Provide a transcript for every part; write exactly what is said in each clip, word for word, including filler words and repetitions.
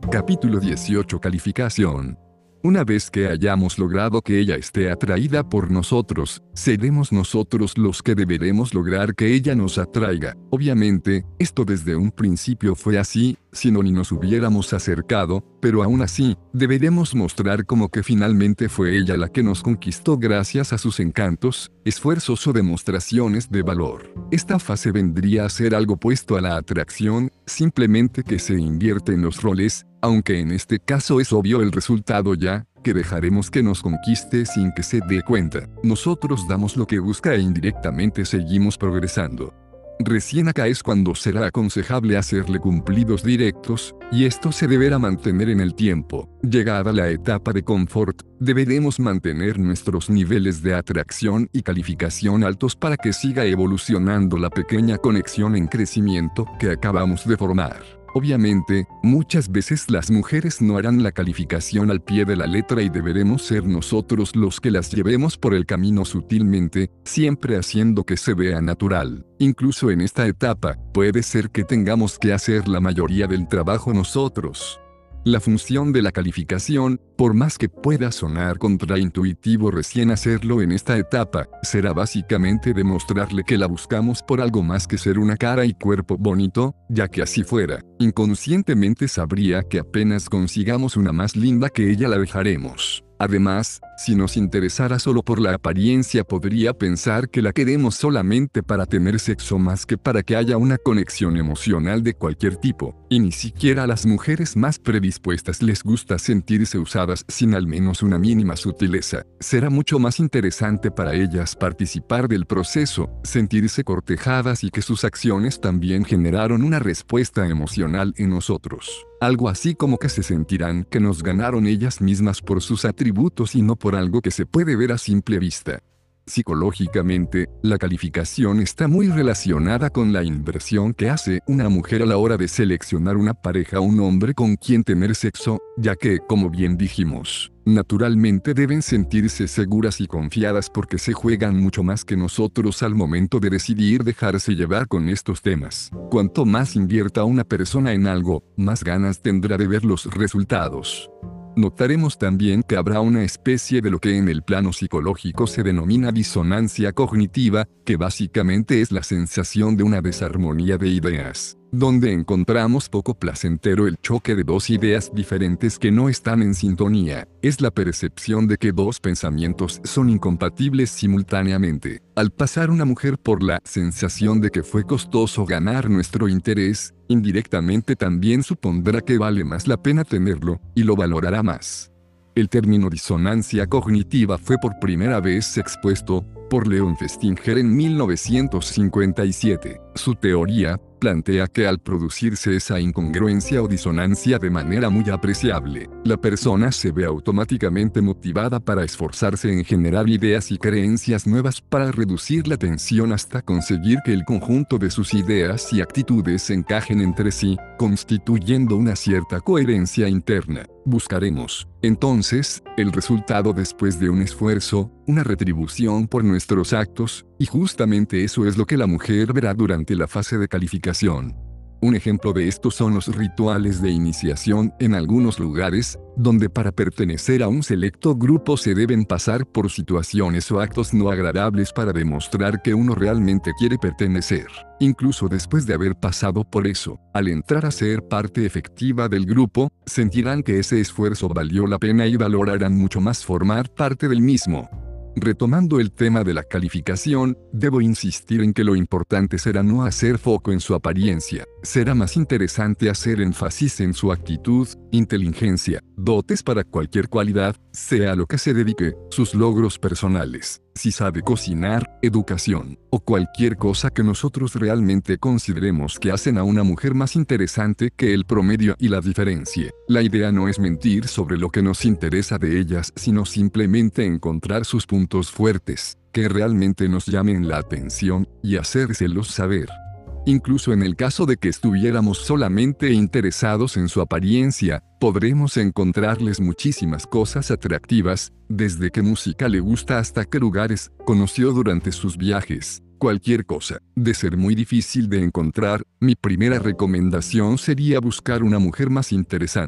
Capítulo dieciocho. Calificación. Una vez que hayamos logrado que ella esté atraída por nosotros, seremos nosotros los que deberemos lograr que ella nos atraiga. Obviamente, esto desde un principio fue así, si no ni nos hubiéramos acercado, pero aún así, deberemos mostrar como que finalmente fue ella la que nos conquistó gracias a sus encantos, esfuerzos o demostraciones de valor. Esta fase vendría a ser algo opuesto a la atracción, simplemente que se invierte en los roles, aunque en este caso es obvio el resultado ya, que dejaremos que nos conquiste sin que se dé cuenta. Nosotros damos lo que busca e indirectamente seguimos progresando. Recién acá es cuando será aconsejable hacerle cumplidos directos, y esto se deberá mantener en el tiempo. Llegada la etapa de confort, deberemos mantener nuestros niveles de atracción y calificación altos para que siga evolucionando la pequeña conexión en crecimiento que acabamos de formar. Obviamente, muchas veces las mujeres no harán la calificación al pie de la letra y deberemos ser nosotros los que las llevemos por el camino sutilmente, siempre haciendo que se vea natural. Incluso en esta etapa, puede ser que tengamos que hacer la mayoría del trabajo nosotros. La función de la calificación, por más que pueda sonar contraintuitivo recién hacerlo en esta etapa, será básicamente demostrarle que la buscamos por algo más que ser una cara y cuerpo bonito, ya que así fuera, inconscientemente sabría que apenas consigamos una más linda que ella la dejaremos. Además, si nos interesara solo por la apariencia podría pensar que la queremos solamente para tener sexo más que para que haya una conexión emocional de cualquier tipo, y ni siquiera a las mujeres más predispuestas les gusta sentirse usadas sin al menos una mínima sutileza. Será mucho más interesante para ellas participar del proceso, sentirse cortejadas y que sus acciones también generaron una respuesta emocional en nosotros. Algo así como que se sentirán que nos ganaron ellas mismas por sus atributos y no por algo que se puede ver a simple vista. Psicológicamente, la calificación está muy relacionada con la inversión que hace una mujer a la hora de seleccionar una pareja o un hombre con quien tener sexo, ya que, como bien dijimos, naturalmente deben sentirse seguras y confiadas porque se juegan mucho más que nosotros al momento de decidir dejarse llevar con estos temas. Cuanto más invierta una persona en algo, más ganas tendrá de ver los resultados. Notaremos también que habrá una especie de lo que en el plano psicológico se denomina disonancia cognitiva, que básicamente es la sensación de una desarmonía de ideas, donde encontramos poco placentero el choque de dos ideas diferentes que no están en sintonía. Es la percepción de que dos pensamientos son incompatibles simultáneamente. Al pasar una mujer por la sensación de que fue costoso ganar nuestro interés, indirectamente también supondrá que vale más la pena tenerlo, y lo valorará más. El término disonancia cognitiva fue por primera vez expuesto por Leon Festinger en mil novecientos cincuenta y siete. Su teoría plantea que al producirse esa incongruencia o disonancia de manera muy apreciable, la persona se ve automáticamente motivada para esforzarse en generar ideas y creencias nuevas para reducir la tensión hasta conseguir que el conjunto de sus ideas y actitudes encajen entre sí, constituyendo una cierta coherencia interna. Buscaremos, entonces, el resultado después de un esfuerzo, una retribución por nuestros actos, y justamente eso es lo que la mujer verá durante la fase de calificación. Un ejemplo de esto son los rituales de iniciación en algunos lugares, donde para pertenecer a un selecto grupo se deben pasar por situaciones o actos no agradables para demostrar que uno realmente quiere pertenecer. Incluso después de haber pasado por eso, al entrar a ser parte efectiva del grupo, sentirán que ese esfuerzo valió la pena y valorarán mucho más formar parte del mismo. Retomando el tema de la calificación, debo insistir en que lo importante será no hacer foco en su apariencia, será más interesante hacer énfasis en su actitud, inteligencia, dotes para cualquier cualidad, sea lo que se dedique, sus logros personales, si sabe cocinar, educación, o cualquier cosa que nosotros realmente consideremos que hacen a una mujer más interesante que el promedio y la diferencia. La idea no es mentir sobre lo que nos interesa de ellas, sino simplemente encontrar sus puntos fuertes, que realmente nos llamen la atención, y hacérselos saber. Incluso en el caso de que estuviéramos solamente interesados en su apariencia, podremos encontrarles muchísimas cosas atractivas, desde qué música le gusta hasta qué lugares conoció durante sus viajes. Cualquier cosa. De ser muy difícil de encontrar, mi primera recomendación sería buscar una mujer más interesante.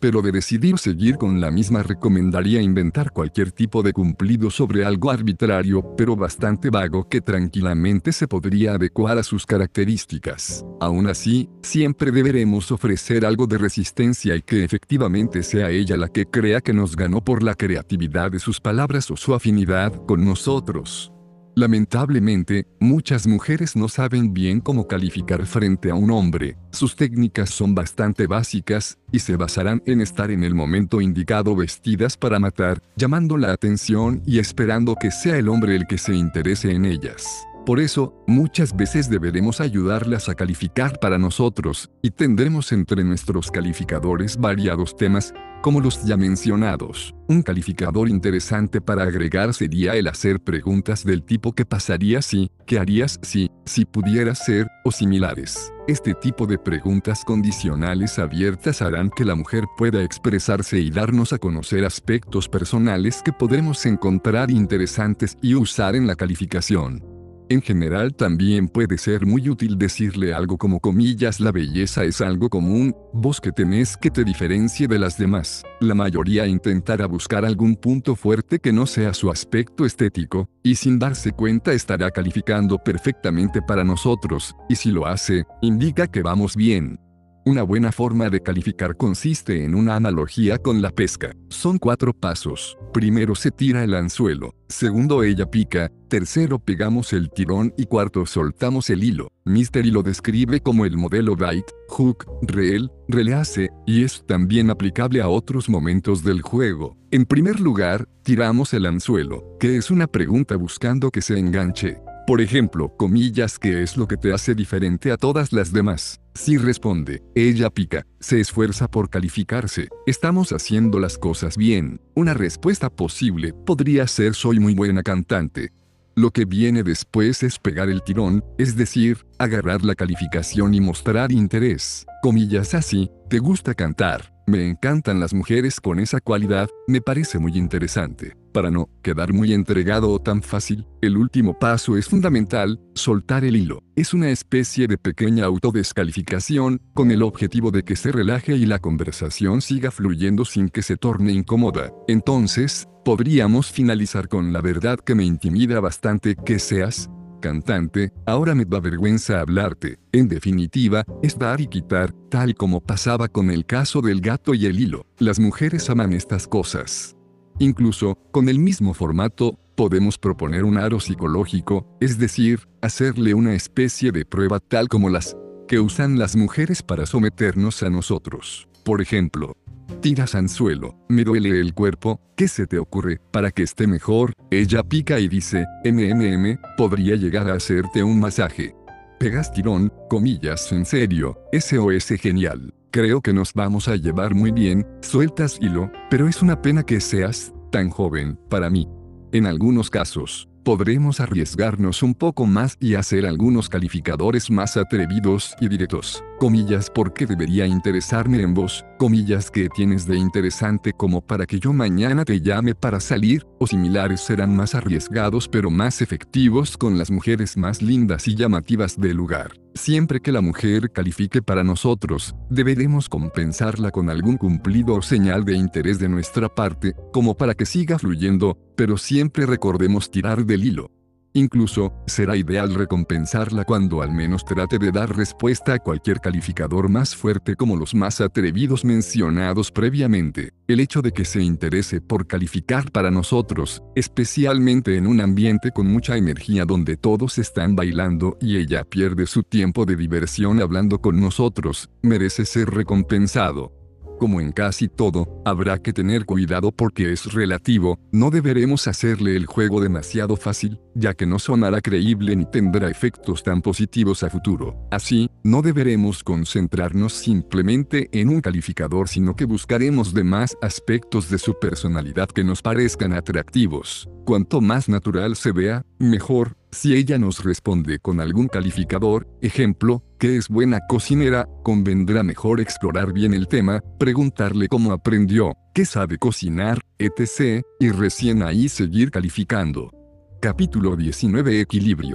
pero de decidir seguir con la misma recomendaría inventar cualquier tipo de cumplido sobre algo arbitrario, pero bastante vago que tranquilamente se podría adecuar a sus características. Aún así, siempre deberemos ofrecer algo de resistencia y que efectivamente sea ella la que crea que nos ganó por la creatividad de sus palabras o su afinidad con nosotros. Lamentablemente, muchas mujeres no saben bien cómo calificar frente a un hombre, sus técnicas son bastante básicas, y se basarán en estar en el momento indicado vestidas para matar, llamando la atención y esperando que sea el hombre el que se interese en ellas. Por eso, muchas veces deberemos ayudarlas a calificar para nosotros, y tendremos entre nuestros calificadores variados temas, como los ya mencionados. Un calificador interesante para agregar sería el hacer preguntas del tipo ¿qué pasaría si?, ¿qué harías si?, si pudieras ser, o similares. Este tipo de preguntas condicionales abiertas harán que la mujer pueda expresarse y darnos a conocer aspectos personales que podremos encontrar interesantes y usar en la calificación. En general también puede ser muy útil decirle algo como comillas la belleza es algo común, vos que tenés que te diferencie de las demás. La mayoría intentará buscar algún punto fuerte que no sea su aspecto estético, y sin darse cuenta estará calificando perfectamente para nosotros, y si lo hace, indica que vamos bien. Una buena forma de calificar consiste en una analogía con la pesca. Son cuatro pasos. Primero se tira el anzuelo. Segundo ella pica. Tercero pegamos el tirón y cuarto soltamos el hilo. Mystery lo describe como el modelo bait, hook, reel, release, y es también aplicable a otros momentos del juego. En primer lugar, tiramos el anzuelo, que es una pregunta buscando que se enganche. Por ejemplo, comillas, ¿qué es lo que te hace diferente a todas las demás? Si responde, ella pica, se esfuerza por calificarse, estamos haciendo las cosas bien. Una respuesta posible podría ser soy muy buena cantante. Lo que viene después es pegar el tirón, es decir, agarrar la calificación y mostrar interés. Comillas así, ¿te gusta cantar? Me encantan las mujeres con esa cualidad, me parece muy interesante. Para no quedar muy entregado o tan fácil, el último paso es fundamental, soltar el hilo. Es una especie de pequeña autodescalificación, con el objetivo de que se relaje y la conversación siga fluyendo sin que se torne incómoda. Entonces, podríamos finalizar con la verdad que me intimida bastante que seas cantante, ahora me da vergüenza hablarte. En definitiva, es dar y quitar, tal como pasaba con el caso del gato y el hilo. Las mujeres aman estas cosas. Incluso, con el mismo formato, podemos proponer un aro psicológico, es decir, hacerle una especie de prueba tal como las que usan las mujeres para someternos a nosotros. Por ejemplo, tiras anzuelo, me duele el cuerpo, ¿qué se te ocurre? Para que esté mejor, ella pica y dice, mmm, podría llegar a hacerte un masaje. Pegas tirón, comillas, en serio, S O S genial. Creo que nos vamos a llevar muy bien, sueltas hilo, pero es una pena que seas tan joven para mí. En algunos casos, podremos arriesgarnos un poco más y hacer algunos calificadores más atrevidos y directos. Comillas, ¿por qué debería interesarme en vos? Comillas, ¿qué tienes de interesante como para que yo mañana te llame para salir? O similares serán más arriesgados pero más efectivos con las mujeres más lindas y llamativas del lugar. Siempre que la mujer califique para nosotros, deberemos compensarla con algún cumplido o señal de interés de nuestra parte, como para que siga fluyendo, pero siempre recordemos tirar del hilo. Incluso, será ideal recompensarla cuando al menos trate de dar respuesta a cualquier calificador más fuerte como los más atrevidos mencionados previamente. El hecho de que se interese por calificar para nosotros, especialmente en un ambiente con mucha energía donde todos están bailando y ella pierde su tiempo de diversión hablando con nosotros, merece ser recompensado. Como en casi todo, habrá que tener cuidado porque es relativo, no deberemos hacerle el juego demasiado fácil, ya que no sonará creíble ni tendrá efectos tan positivos a futuro. Así, no deberemos concentrarnos simplemente en un calificador sino que buscaremos demás aspectos de su personalidad que nos parezcan atractivos. Cuanto más natural se vea, mejor. Si ella nos responde con algún calificador, ejemplo, que es buena cocinera, convendrá mejor explorar bien el tema, preguntarle cómo aprendió, qué sabe cocinar, etcétera, y recién ahí seguir calificando. Capítulo diecinueve. Equilibrio.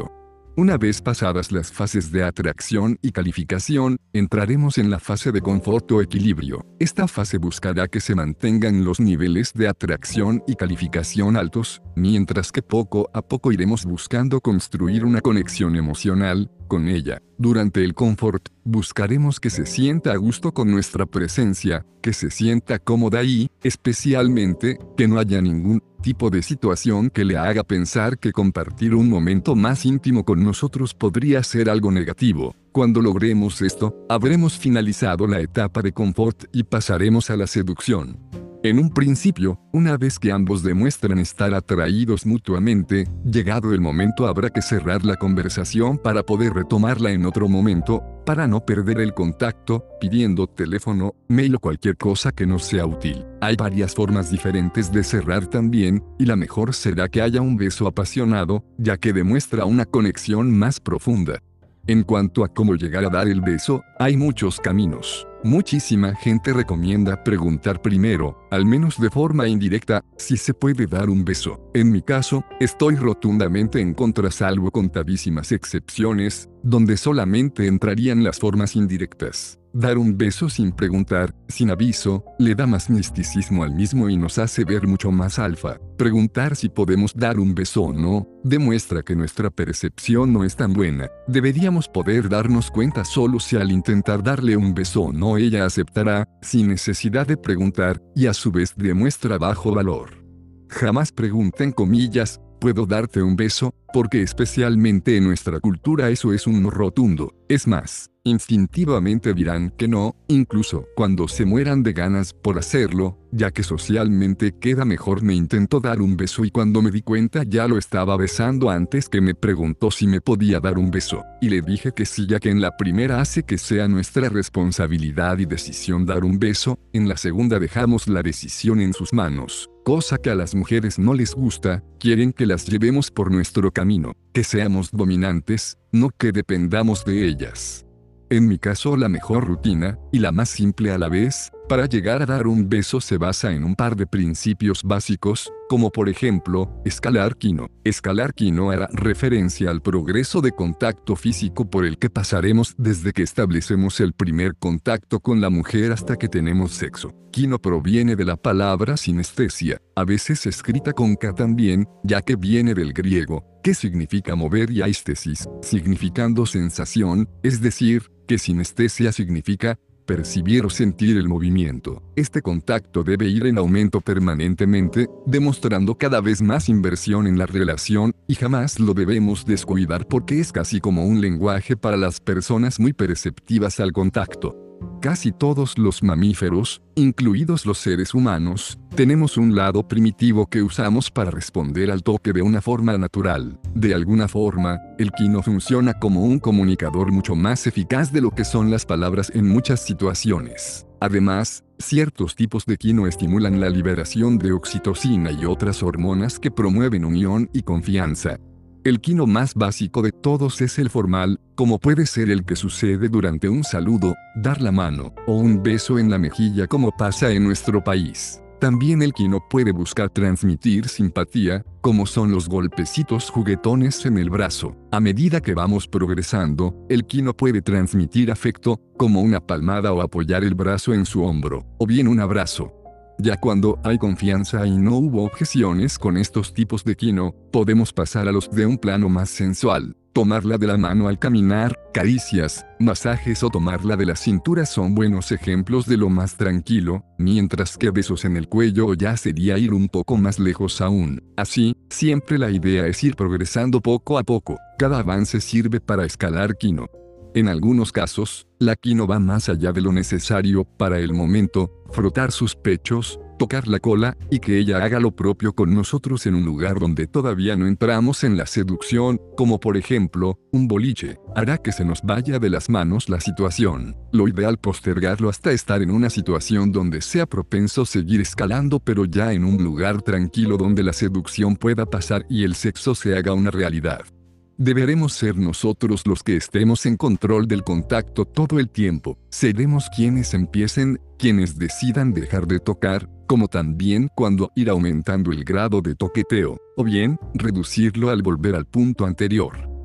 Una vez pasadas las fases de atracción y calificación, entraremos en la fase de confort o equilibrio. Esta fase buscará que se mantengan los niveles de atracción y calificación altos, mientras que poco a poco iremos buscando construir una conexión emocional con ella. Durante el confort, buscaremos que se sienta a gusto con nuestra presencia, que se sienta cómoda y, especialmente, que no haya ningún tipo de situación que le haga pensar que compartir un momento más íntimo con nosotros podría ser algo negativo. Cuando logremos esto, habremos finalizado la etapa de confort y pasaremos a la seducción. En un principio, una vez que ambos demuestran estar atraídos mutuamente, llegado el momento habrá que cerrar la conversación para poder retomarla en otro momento, para no perder el contacto, pidiendo teléfono, mail o cualquier cosa que nos sea útil. Hay varias formas diferentes de cerrar también, y la mejor será que haya un beso apasionado, ya que demuestra una conexión más profunda. En cuanto a cómo llegar a dar el beso, hay muchos caminos. Muchísima gente recomienda preguntar primero, al menos de forma indirecta, si se puede dar un beso. En mi caso, estoy rotundamente en contra, salvo contadísimas excepciones, donde solamente entrarían las formas indirectas. Dar un beso sin preguntar, sin aviso, le da más misticismo al mismo y nos hace ver mucho más alfa. Preguntar si podemos dar un beso o no, demuestra que nuestra percepción no es tan buena. Deberíamos poder darnos cuenta solo si al intentar darle un beso o no ella aceptará, sin necesidad de preguntar, y a su vez demuestra bajo valor. Jamás pregunten comillas, ¿puedo darte un beso? Porque especialmente en nuestra cultura eso es un no rotundo. Es más, instintivamente dirán que no, incluso cuando se mueran de ganas por hacerlo, ya que socialmente queda mejor. Me intentó dar un beso y cuando me di cuenta ya lo estaba besando antes que me preguntó si me podía dar un beso, y le dije que sí, ya que en la primera hace que sea nuestra responsabilidad y decisión dar un beso, en la segunda dejamos la decisión en sus manos, cosa que a las mujeres no les gusta, quieren que las llevemos por nuestro camino, que seamos dominantes, no que dependamos de ellas. En mi caso, la mejor rutina, y la más simple a la vez, para llegar a dar un beso se basa en un par de principios básicos, como por ejemplo, escalar Kino. Escalar Kino hará referencia al progreso de contacto físico por el que pasaremos desde que establecemos el primer contacto con la mujer hasta que tenemos sexo. Kino proviene de la palabra sinestesia, a veces escrita con K también, ya que viene del griego, que significa mover, y aistesis, significando sensación, es decir, que sinestesia significa percibir o sentir el movimiento. Este contacto debe ir en aumento permanentemente, demostrando cada vez más inversión en la relación, y jamás lo debemos descuidar porque es casi como un lenguaje para las personas muy perceptivas al contacto. Casi todos los mamíferos, incluidos los seres humanos, tenemos un lado primitivo que usamos para responder al toque de una forma natural. De alguna forma, el Kino funciona como un comunicador mucho más eficaz de lo que son las palabras en muchas situaciones. Además, ciertos tipos de Kino estimulan la liberación de oxitocina y otras hormonas que promueven unión y confianza. El Kino más básico de todos es el formal, como puede ser el que sucede durante un saludo, dar la mano, o un beso en la mejilla como pasa en nuestro país. También el Kino puede buscar transmitir simpatía, como son los golpecitos juguetones en el brazo. A medida que vamos progresando, el Kino puede transmitir afecto, como una palmada o apoyar el brazo en su hombro, o bien un abrazo. Ya cuando hay confianza y no hubo objeciones con estos tipos de Kino, podemos pasar a los de un plano más sensual. Tomarla de la mano al caminar, caricias, masajes o tomarla de la cintura son buenos ejemplos de lo más tranquilo, mientras que besos en el cuello ya sería ir un poco más lejos aún. Así, siempre la idea es ir progresando poco a poco. Cada avance sirve para escalar Kino. En algunos casos, la Kino va más allá de lo necesario para el momento, frotar sus pechos, tocar la cola, y que ella haga lo propio con nosotros en un lugar donde todavía no entramos en la seducción, como por ejemplo, un boliche, hará que se nos vaya de las manos la situación. Lo ideal postergarlo hasta estar en una situación donde sea propenso seguir escalando, pero ya en un lugar tranquilo donde la seducción pueda pasar y el sexo se haga una realidad. Deberemos ser nosotros los que estemos en control del contacto todo el tiempo. Seremos quienes empiecen, quienes decidan dejar de tocar, como también cuando ir aumentando el grado de toqueteo, o bien, reducirlo al volver al punto anterior.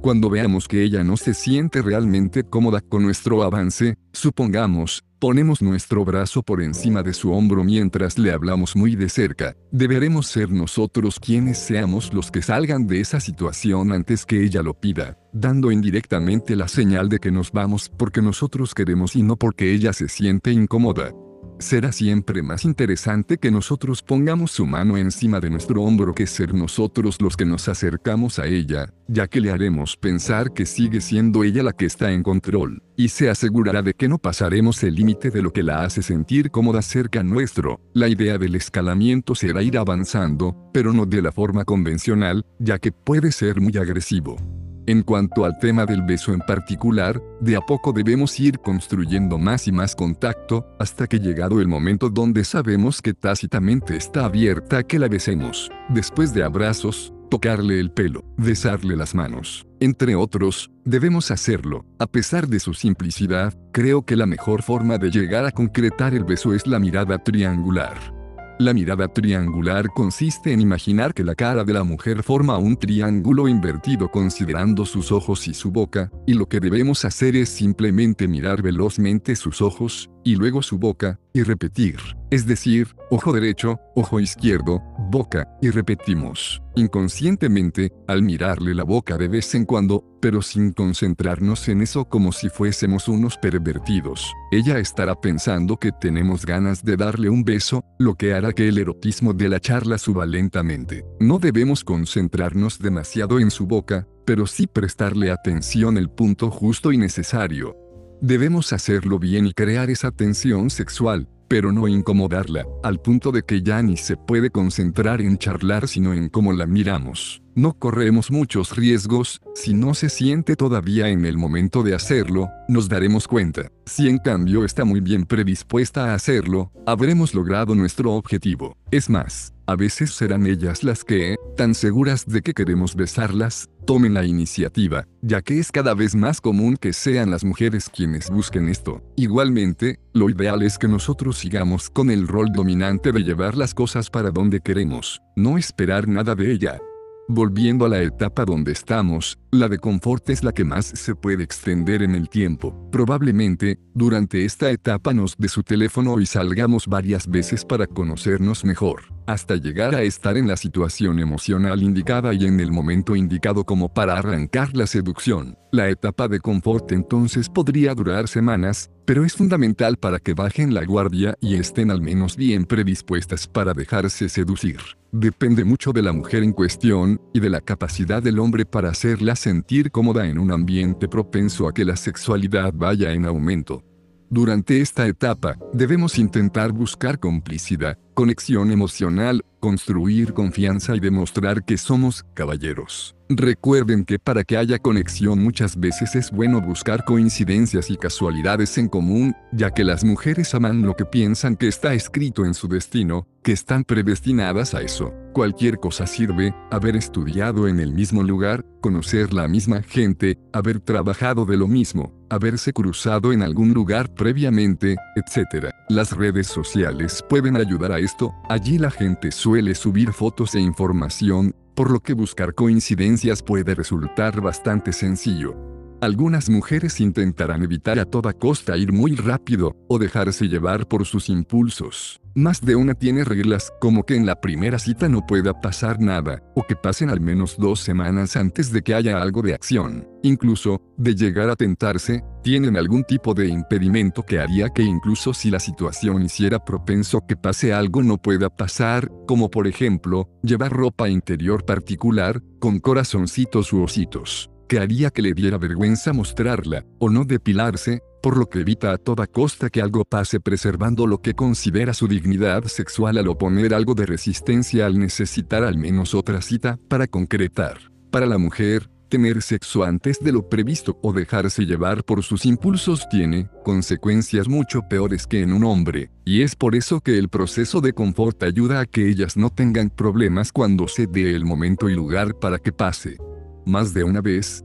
Cuando veamos que ella no se siente realmente cómoda con nuestro avance, supongamos, ponemos nuestro brazo por encima de su hombro mientras le hablamos muy de cerca, deberemos ser nosotros quienes seamos los que salgan de esa situación antes que ella lo pida, dando indirectamente la señal de que nos vamos porque nosotros queremos y no porque ella se siente incómoda. Será siempre más interesante que nosotros pongamos su mano encima de nuestro hombro que ser nosotros los que nos acercamos a ella, ya que le haremos pensar que sigue siendo ella la que está en control, y se asegurará de que no pasaremos el límite de lo que la hace sentir cómoda cerca nuestro. La idea del escalamiento será ir avanzando, pero no de la forma convencional, ya que puede ser muy agresivo. En cuanto al tema del beso en particular, de a poco debemos ir construyendo más y más contacto, hasta que llegado el momento donde sabemos que tácitamente está abierta a que la besemos. Después de abrazos, tocarle el pelo, besarle las manos, entre otros, debemos hacerlo. A pesar de su simplicidad, creo que la mejor forma de llegar a concretar el beso es la mirada triangular. La mirada triangular consiste en imaginar que la cara de la mujer forma un triángulo invertido considerando sus ojos y su boca, y lo que debemos hacer es simplemente mirar velozmente sus ojos, y luego su boca, y repetir, es decir, ojo derecho, ojo izquierdo, boca, y repetimos, inconscientemente, al mirarle la boca de vez en cuando, pero sin concentrarnos en eso como si fuésemos unos pervertidos. Ella estará pensando que tenemos ganas de darle un beso, lo que hará que el erotismo de la charla suba lentamente. No debemos concentrarnos demasiado en su boca, pero sí prestarle atención el punto justo y necesario. Debemos hacerlo bien y crear esa tensión sexual, pero no incomodarla, al punto de que ya ni se puede concentrar en charlar sino en cómo la miramos. No corremos muchos riesgos, si no se siente todavía en el momento de hacerlo, nos daremos cuenta. Si en cambio está muy bien predispuesta a hacerlo, habremos logrado nuestro objetivo. Es más, a veces serán ellas las que, tan seguras de que queremos besarlas, tomen la iniciativa, ya que es cada vez más común que sean las mujeres quienes busquen esto. Igualmente, lo ideal es que nosotros sigamos con el rol dominante de llevar las cosas para donde queremos, no esperar nada de ella. Volviendo a la etapa donde estamos, la de confort es la que más se puede extender en el tiempo. Probablemente, durante esta etapa nos dé su teléfono y salgamos varias veces para conocernos mejor, hasta llegar a estar en la situación emocional indicada y en el momento indicado como para arrancar la seducción. La etapa de confort entonces podría durar semanas, pero es fundamental para que bajen la guardia y estén al menos bien predispuestas para dejarse seducir. Depende mucho de la mujer en cuestión, y de la capacidad del hombre para hacerla sentir cómoda en un ambiente propenso a que la sexualidad vaya en aumento. Durante esta etapa, debemos intentar buscar complicidad, conexión emocional, construir confianza y demostrar que somos caballeros. Recuerden que para que haya conexión muchas veces es bueno buscar coincidencias y casualidades en común, ya que las mujeres aman lo que piensan que está escrito en su destino, que están predestinadas a eso. Cualquier cosa sirve, haber estudiado en el mismo lugar, conocer la misma gente, haber trabajado de lo mismo, haberse cruzado en algún lugar previamente, etcétera. Las redes sociales pueden ayudar a esto, allí la gente suele subir fotos e información, por lo que buscar coincidencias puede resultar bastante sencillo. Algunas mujeres intentarán evitar a toda costa ir muy rápido, o dejarse llevar por sus impulsos. Más de una tiene reglas como que en la primera cita no pueda pasar nada, o que pasen al menos dos semanas antes de que haya algo de acción. Incluso, de llegar a tentarse, tienen algún tipo de impedimento que haría que incluso si la situación hiciera propenso que pase algo no pueda pasar, como por ejemplo, llevar ropa interior particular, con corazoncitos u ositos, que haría que le diera vergüenza mostrarla, o no depilarse, por lo que evita a toda costa que algo pase preservando lo que considera su dignidad sexual al oponer algo de resistencia al necesitar al menos otra cita para concretar. Para la mujer, tener sexo antes de lo previsto o dejarse llevar por sus impulsos tiene consecuencias mucho peores que en un hombre, y es por eso que el proceso de confort ayuda a que ellas no tengan problemas cuando se dé el momento y lugar para que pase. Más de una vez,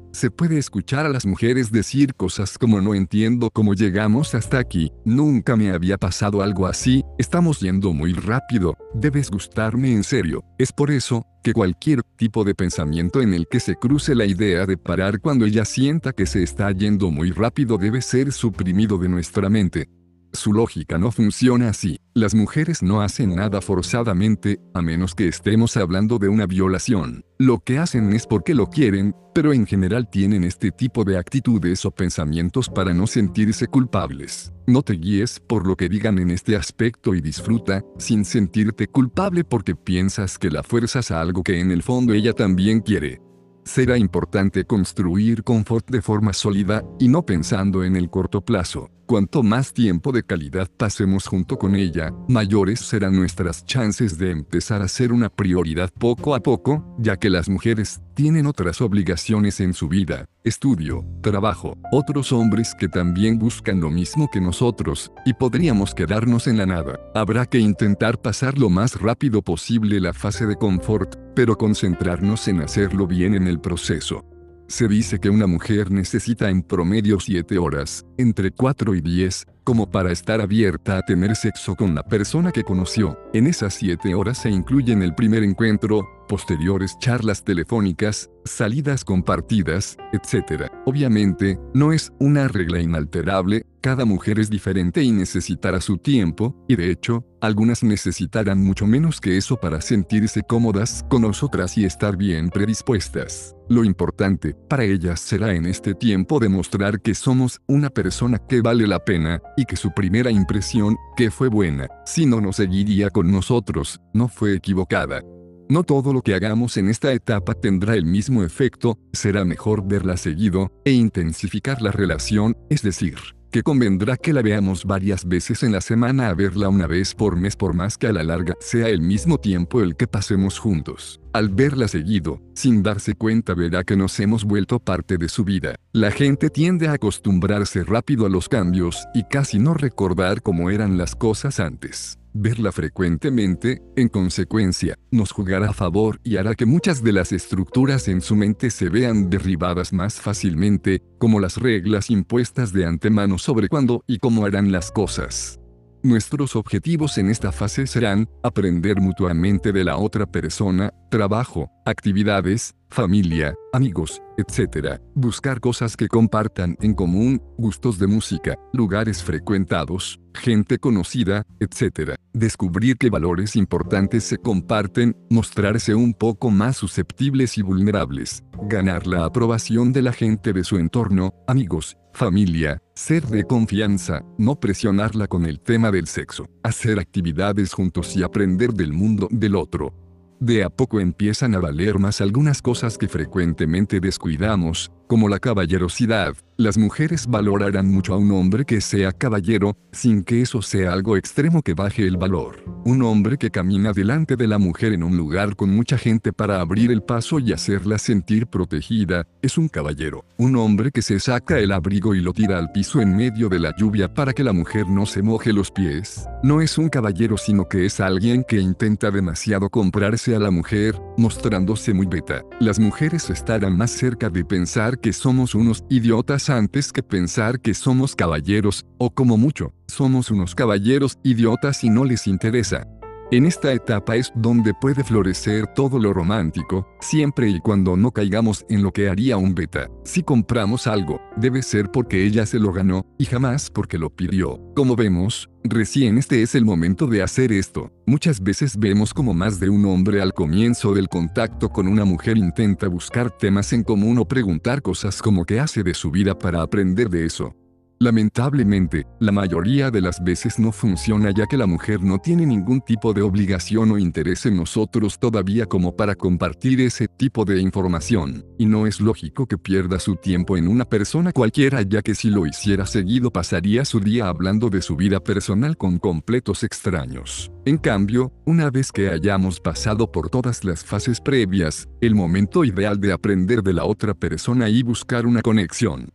Se puede escuchar a las mujeres decir cosas como no entiendo cómo llegamos hasta aquí, nunca me había pasado algo así, estamos yendo muy rápido, debes gustarme en serio. Es por eso, que cualquier tipo de pensamiento en el que se cruce la idea de parar cuando ella sienta que se está yendo muy rápido debe ser suprimido de nuestra mente. Su lógica no funciona así. Las mujeres no hacen nada forzadamente, a menos que estemos hablando de una violación. Lo que hacen es porque lo quieren, pero en general tienen este tipo de actitudes o pensamientos para no sentirse culpables. No te guíes por lo que digan en este aspecto y disfruta, sin sentirte culpable porque piensas que la fuerzas a algo que en el fondo ella también quiere. Será importante construir confort de forma sólida, y no pensando en el corto plazo. Cuanto más tiempo de calidad pasemos junto con ella, mayores serán nuestras chances de empezar a ser una prioridad poco a poco, ya que las mujeres tienen otras obligaciones en su vida, estudio, trabajo, otros hombres que también buscan lo mismo que nosotros, y podríamos quedarnos en la nada. Habrá que intentar pasar lo más rápido posible la fase de confort, pero concentrarnos en hacerlo bien en el proceso. Se dice que una mujer necesita en promedio siete horas, entre cuatro y diez, como para estar abierta a tener sexo con la persona que conoció. En esas siete horas se incluyen el primer encuentro, posteriores charlas telefónicas, salidas compartidas, etcétera. Obviamente, no es una regla inalterable, cada mujer es diferente y necesitará su tiempo, y de hecho, algunas necesitarán mucho menos que eso para sentirse cómodas con nosotras y estar bien predispuestas. Lo importante para ellas será en este tiempo demostrar que somos una persona que vale la pena, y que su primera impresión, que fue buena, si no nos seguiría con nosotros, no fue equivocada. No todo lo que hagamos en esta etapa tendrá el mismo efecto, será mejor verla seguido, e intensificar la relación, es decir, que convendrá que la veamos varias veces en la semana a verla una vez por mes por más que a la larga sea el mismo tiempo el que pasemos juntos. Al verla seguido, sin darse cuenta verá que nos hemos vuelto parte de su vida. La gente tiende a acostumbrarse rápido a los cambios y casi no recordar cómo eran las cosas antes. Verla frecuentemente, en consecuencia, nos jugará a favor y hará que muchas de las estructuras en su mente se vean derribadas más fácilmente, como las reglas impuestas de antemano sobre cuándo y cómo harán las cosas. Nuestros objetivos en esta fase serán aprender mutuamente de la otra persona, trabajo, actividades, familia, amigos, etcétera. Buscar cosas que compartan en común, gustos de música, lugares frecuentados, gente conocida, etcétera. Descubrir qué valores importantes se comparten, mostrarse un poco más susceptibles y vulnerables, ganar la aprobación de la gente de su entorno, amigos, familia, ser de confianza, no presionarla con el tema del sexo, hacer actividades juntos y aprender del mundo del otro. De a poco empiezan a valer más algunas cosas que frecuentemente descuidamos, como la caballerosidad. Las mujeres valorarán mucho a un hombre que sea caballero, sin que eso sea algo extremo que baje el valor. Un hombre que camina delante de la mujer en un lugar con mucha gente para abrir el paso y hacerla sentir protegida, es un caballero. Un hombre que se saca el abrigo y lo tira al piso en medio de la lluvia para que la mujer no se moje los pies, no es un caballero sino que es alguien que intenta demasiado comprarse a la mujer, mostrándose muy beta. Las mujeres estarán más cerca de pensar que somos unos idiotas antes que pensar que somos caballeros, o como mucho, somos unos caballeros idiotas y no les interesa. En esta etapa es donde puede florecer todo lo romántico, siempre y cuando no caigamos en lo que haría un beta. Si compramos algo, debe ser porque ella se lo ganó, y jamás porque lo pidió. Como vemos, recién este es el momento de hacer esto. Muchas veces vemos como más de un hombre al comienzo del contacto con una mujer intenta buscar temas en común o preguntar cosas como qué hace de su vida para aprender de eso. Lamentablemente, la mayoría de las veces no funciona ya que la mujer no tiene ningún tipo de obligación o interés en nosotros todavía como para compartir ese tipo de información, y no es lógico que pierda su tiempo en una persona cualquiera ya que si lo hiciera seguido pasaría su día hablando de su vida personal con completos extraños. En cambio, una vez que hayamos pasado por todas las fases previas, el momento ideal de aprender de la otra persona y buscar una conexión.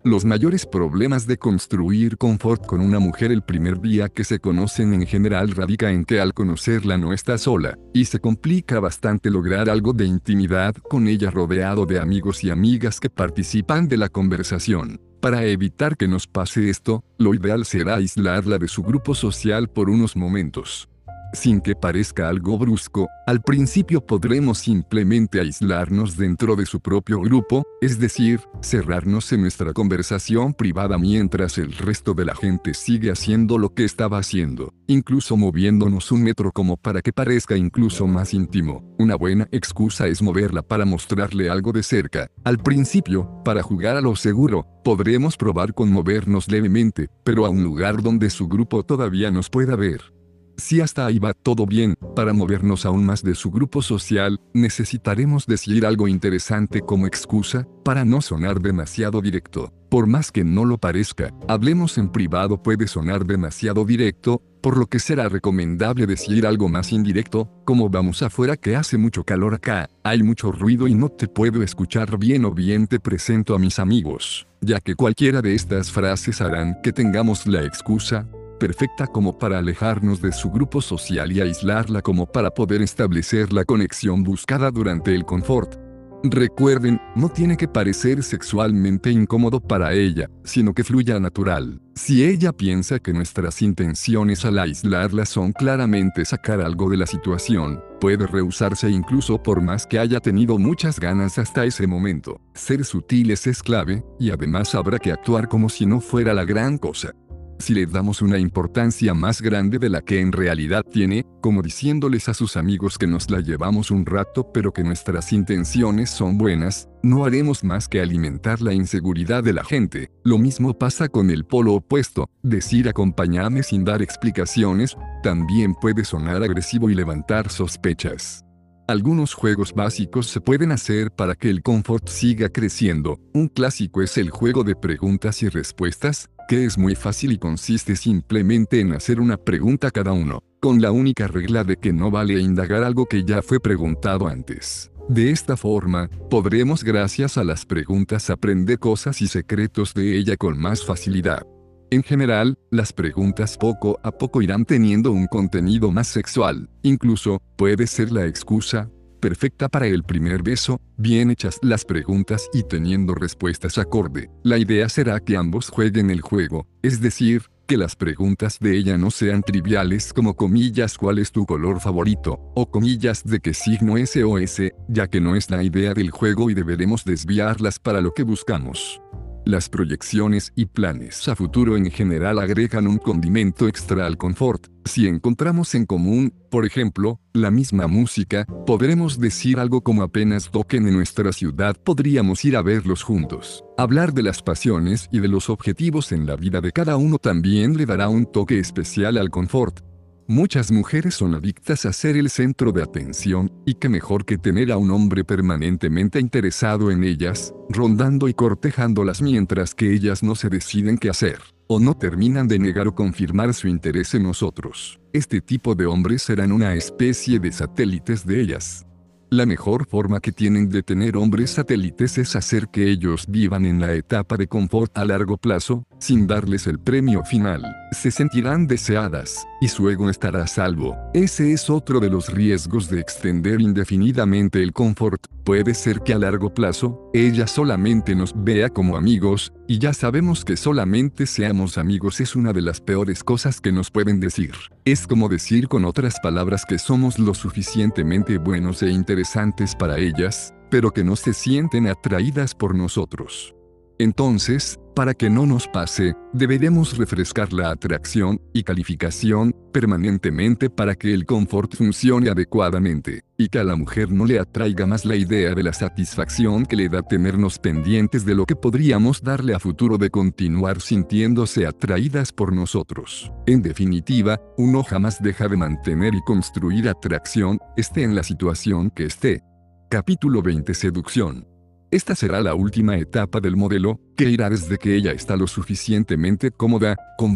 Los mayores problemas de construir confort con una mujer el primer día que se conocen en general radica en que al conocerla no está sola, y se complica bastante lograr algo de intimidad con ella rodeado de amigos y amigas que participan de la conversación. Para evitar que nos pase esto, lo ideal será aislarla de su grupo social por unos momentos. Sin que parezca algo brusco, al principio podremos simplemente aislarnos dentro de su propio grupo, es decir, cerrarnos en nuestra conversación privada mientras el resto de la gente sigue haciendo lo que estaba haciendo, incluso moviéndonos un metro como para que parezca incluso más íntimo. Una buena excusa es moverla para mostrarle algo de cerca. Al principio, para jugar a lo seguro, podremos probar con movernos levemente, pero a un lugar donde su grupo todavía nos pueda ver. Si hasta ahí va todo bien, para movernos aún más de su grupo social, necesitaremos decir algo interesante como excusa, para no sonar demasiado directo. Por más que no lo parezca, hablemos en privado puede sonar demasiado directo, por lo que será recomendable decir algo más indirecto, como vamos afuera que hace mucho calor acá, hay mucho ruido y no te puedo escuchar bien o bien te presento a mis amigos, ya que cualquiera de estas frases harán que tengamos la excusa perfecta como para alejarnos de su grupo social y aislarla como para poder establecer la conexión buscada durante el confort. Recuerden, no tiene que parecer sexualmente incómodo para ella, sino que fluya natural. Si ella piensa que nuestras intenciones al aislarla son claramente sacar algo de la situación, puede rehusarse incluso por más que haya tenido muchas ganas hasta ese momento. Ser sutiles es clave, y además habrá que actuar como si no fuera la gran cosa. Si le damos una importancia más grande de la que en realidad tiene, como diciéndoles a sus amigos que nos la llevamos un rato pero que nuestras intenciones son buenas, no haremos más que alimentar la inseguridad de la gente. Lo mismo pasa con el polo opuesto, decir acompáñame sin dar explicaciones, también puede sonar agresivo y levantar sospechas. Algunos juegos básicos se pueden hacer para que el confort siga creciendo. Un clásico es el juego de preguntas y respuestas, que es muy fácil y consiste simplemente en hacer una pregunta cada uno, con la única regla de que no vale indagar algo que ya fue preguntado antes. De esta forma, podremos gracias a las preguntas aprender cosas y secretos de ella con más facilidad. En general, las preguntas poco a poco irán teniendo un contenido más sexual, incluso, puede ser la excusa perfecta para el primer beso, bien hechas las preguntas y teniendo respuestas acorde. La idea será que ambos jueguen el juego, es decir, que las preguntas de ella no sean triviales como comillas ¿cuál es tu color favorito? O comillas ¿de qué signo es o ese? Ya que no es la idea del juego y deberemos desviarlas para lo que buscamos. Las proyecciones y planes a futuro en general agregan un condimento extra al confort. Si encontramos en común, por ejemplo, la misma música, podremos decir algo como apenas toquen en nuestra ciudad podríamos ir a verlos juntos. Hablar de las pasiones y de los objetivos en la vida de cada uno también le dará un toque especial al confort. Muchas mujeres son adictas a ser el centro de atención, y qué mejor que tener a un hombre permanentemente interesado en ellas, rondando y cortejándolas mientras que ellas no se deciden qué hacer, o no terminan de negar o confirmar su interés en nosotros. Este tipo de hombres serán una especie de satélites de ellas. La mejor forma que tienen de tener hombres satélites es hacer que ellos vivan en la etapa de confort a largo plazo, sin darles el premio final. Se sentirán deseadas, y su ego estará a salvo. Ese es otro de los riesgos de extender indefinidamente el confort. Puede ser que a largo plazo, ella solamente nos vea como amigos, y ya sabemos que solamente seamos amigos es una de las peores cosas que nos pueden decir. Es como decir con otras palabras que somos lo suficientemente buenos e interesantes para ellas, pero que no se sienten atraídas por nosotros. Entonces, para que no nos pase, deberemos refrescar la atracción y calificación permanentemente para que el confort funcione adecuadamente, y que a la mujer no le atraiga más la idea de la satisfacción que le da tenernos pendientes de lo que podríamos darle a futuro de continuar sintiéndose atraídas por nosotros. En definitiva, uno jamás deja de mantener y construir atracción, esté en la situación que esté. Capítulo veinte. Seducción. Esta será la última etapa del modelo, que irá desde que ella está lo suficientemente cómoda, confort,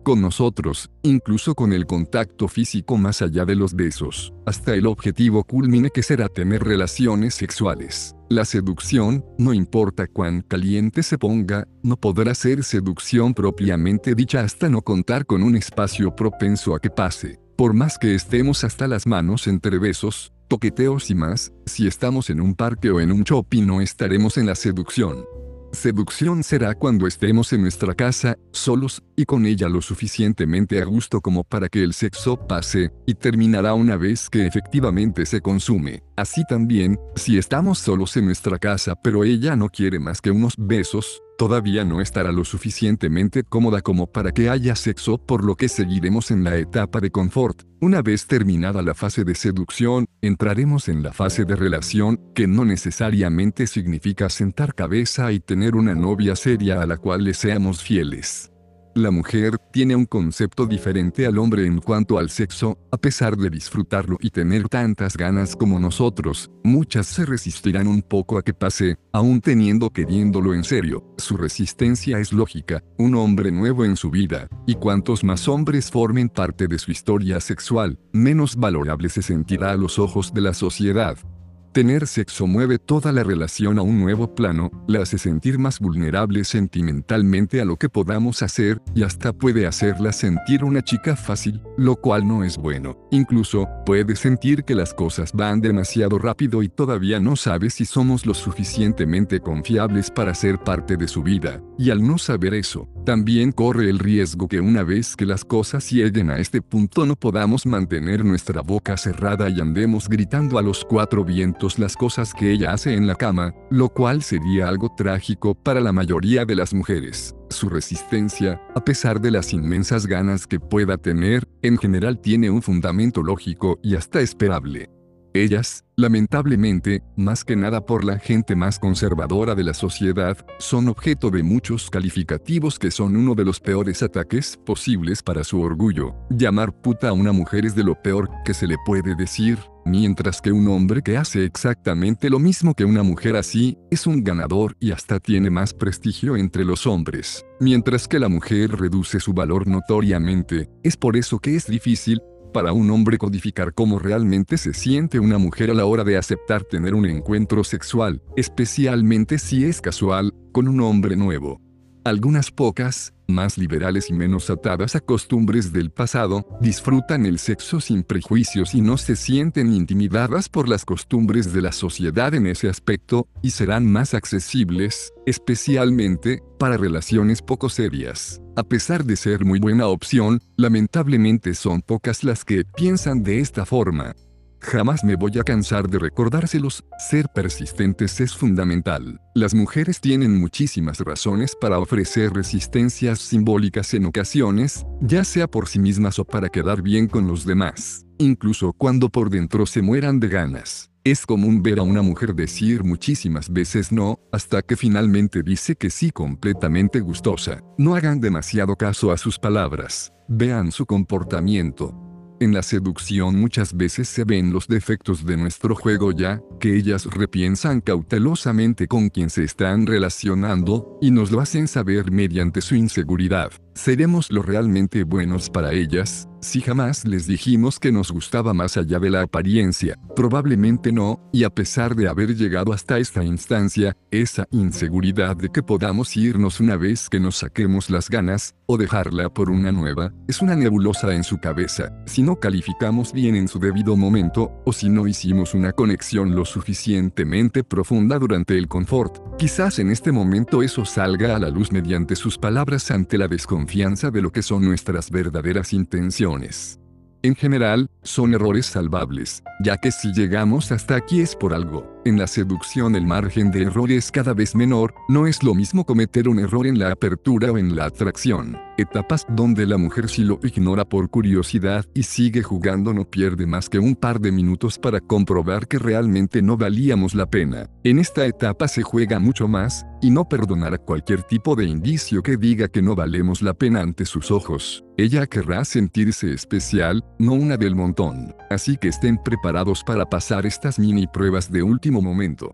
con nosotros, incluso con el contacto físico más allá de los besos, hasta el objetivo culmine que será tener relaciones sexuales. La seducción, no importa cuán caliente se ponga, no podrá ser seducción propiamente dicha hasta no contar con un espacio propenso a que pase. Por más que estemos hasta las manos entre besos, toqueteos y más, si estamos en un parque o en un shopping no estaremos en la seducción. Seducción será cuando estemos en nuestra casa, solos, y con ella lo suficientemente a gusto como para que el sexo pase, y terminará una vez que efectivamente se consume. Así también, si estamos solos en nuestra casa pero ella no quiere más que unos besos, todavía no estará lo suficientemente cómoda como para que haya sexo, por lo que seguiremos en la etapa de confort. Una vez terminada la fase de seducción, entraremos en la fase de relación, que no necesariamente significa sentar cabeza y tener una novia seria a la cual le seamos fieles. La mujer tiene un concepto diferente al hombre en cuanto al sexo, a pesar de disfrutarlo y tener tantas ganas como nosotros, muchas se resistirán un poco a que pase, aún teniendo queriéndolo en serio. Su resistencia es lógica, un hombre nuevo en su vida, y cuantos más hombres formen parte de su historia sexual, menos valorable se sentirá a los ojos de la sociedad. Tener sexo mueve toda la relación a un nuevo plano, la hace sentir más vulnerable sentimentalmente a lo que podamos hacer, y hasta puede hacerla sentir una chica fácil, lo cual no es bueno. Incluso, puede sentir que las cosas van demasiado rápido y todavía no sabe si somos lo suficientemente confiables para ser parte de su vida. Y al no saber eso, también corre el riesgo que una vez que las cosas lleguen a este punto no podamos mantener nuestra boca cerrada y andemos gritando a los cuatro vientos las cosas que ella hace en la cama, lo cual sería algo trágico para la mayoría de las mujeres. Su resistencia, a pesar de las inmensas ganas que pueda tener, en general tiene un fundamento lógico y hasta esperable. Ellas, lamentablemente, más que nada por la gente más conservadora de la sociedad, son objeto de muchos calificativos que son uno de los peores ataques posibles para su orgullo. Llamar puta a una mujer es de lo peor que se le puede decir, mientras que un hombre que hace exactamente lo mismo que una mujer así, es un ganador y hasta tiene más prestigio entre los hombres. Mientras que la mujer reduce su valor notoriamente, es por eso que es difícil para un hombre codificar cómo realmente se siente una mujer a la hora de aceptar tener un encuentro sexual, especialmente si es casual, con un hombre nuevo. Algunas pocas, más liberales y menos atadas a costumbres del pasado, disfrutan el sexo sin prejuicios y no se sienten intimidadas por las costumbres de la sociedad en ese aspecto, y serán más accesibles, especialmente, para relaciones poco serias. A pesar de ser muy buena opción, lamentablemente son pocas las que piensan de esta forma. Jamás me voy a cansar de recordárselos, ser persistentes es fundamental. Las mujeres tienen muchísimas razones para ofrecer resistencias simbólicas en ocasiones, ya sea por sí mismas o para quedar bien con los demás, incluso cuando por dentro se mueran de ganas. Es común ver a una mujer decir muchísimas veces no, hasta que finalmente dice que sí completamente gustosa. No hagan demasiado caso a sus palabras, vean su comportamiento. En la seducción muchas veces se ven los defectos de nuestro juego ya, que ellas repiensan cautelosamente con quien se están relacionando, y nos lo hacen saber mediante su inseguridad. ¿Seremos lo realmente buenos para ellas, si jamás les dijimos que nos gustaba más allá de la apariencia? Probablemente no, y a pesar de haber llegado hasta esta instancia, esa inseguridad de que podamos irnos una vez que nos saquemos las ganas, o dejarla por una nueva, es una nebulosa en su cabeza. Si no calificamos bien en su debido momento, o si no hicimos una conexión lo suficientemente profunda durante el confort, quizás en este momento eso salga a la luz mediante sus palabras ante la desconfianza de lo que son nuestras verdaderas intenciones. En general, son errores salvables, ya que si llegamos hasta aquí es por algo. En la seducción el margen de error es cada vez menor, no es lo mismo cometer un error en la apertura o en la atracción. Etapas donde la mujer si lo ignora por curiosidad y sigue jugando no pierde más que un par de minutos para comprobar que realmente no valíamos la pena. En esta etapa se juega mucho más, y no perdonar a cualquier tipo de indicio que diga que no valemos la pena ante sus ojos. Ella querrá sentirse especial, no una del montón. Así que estén preparados para pasar estas mini pruebas de último momento.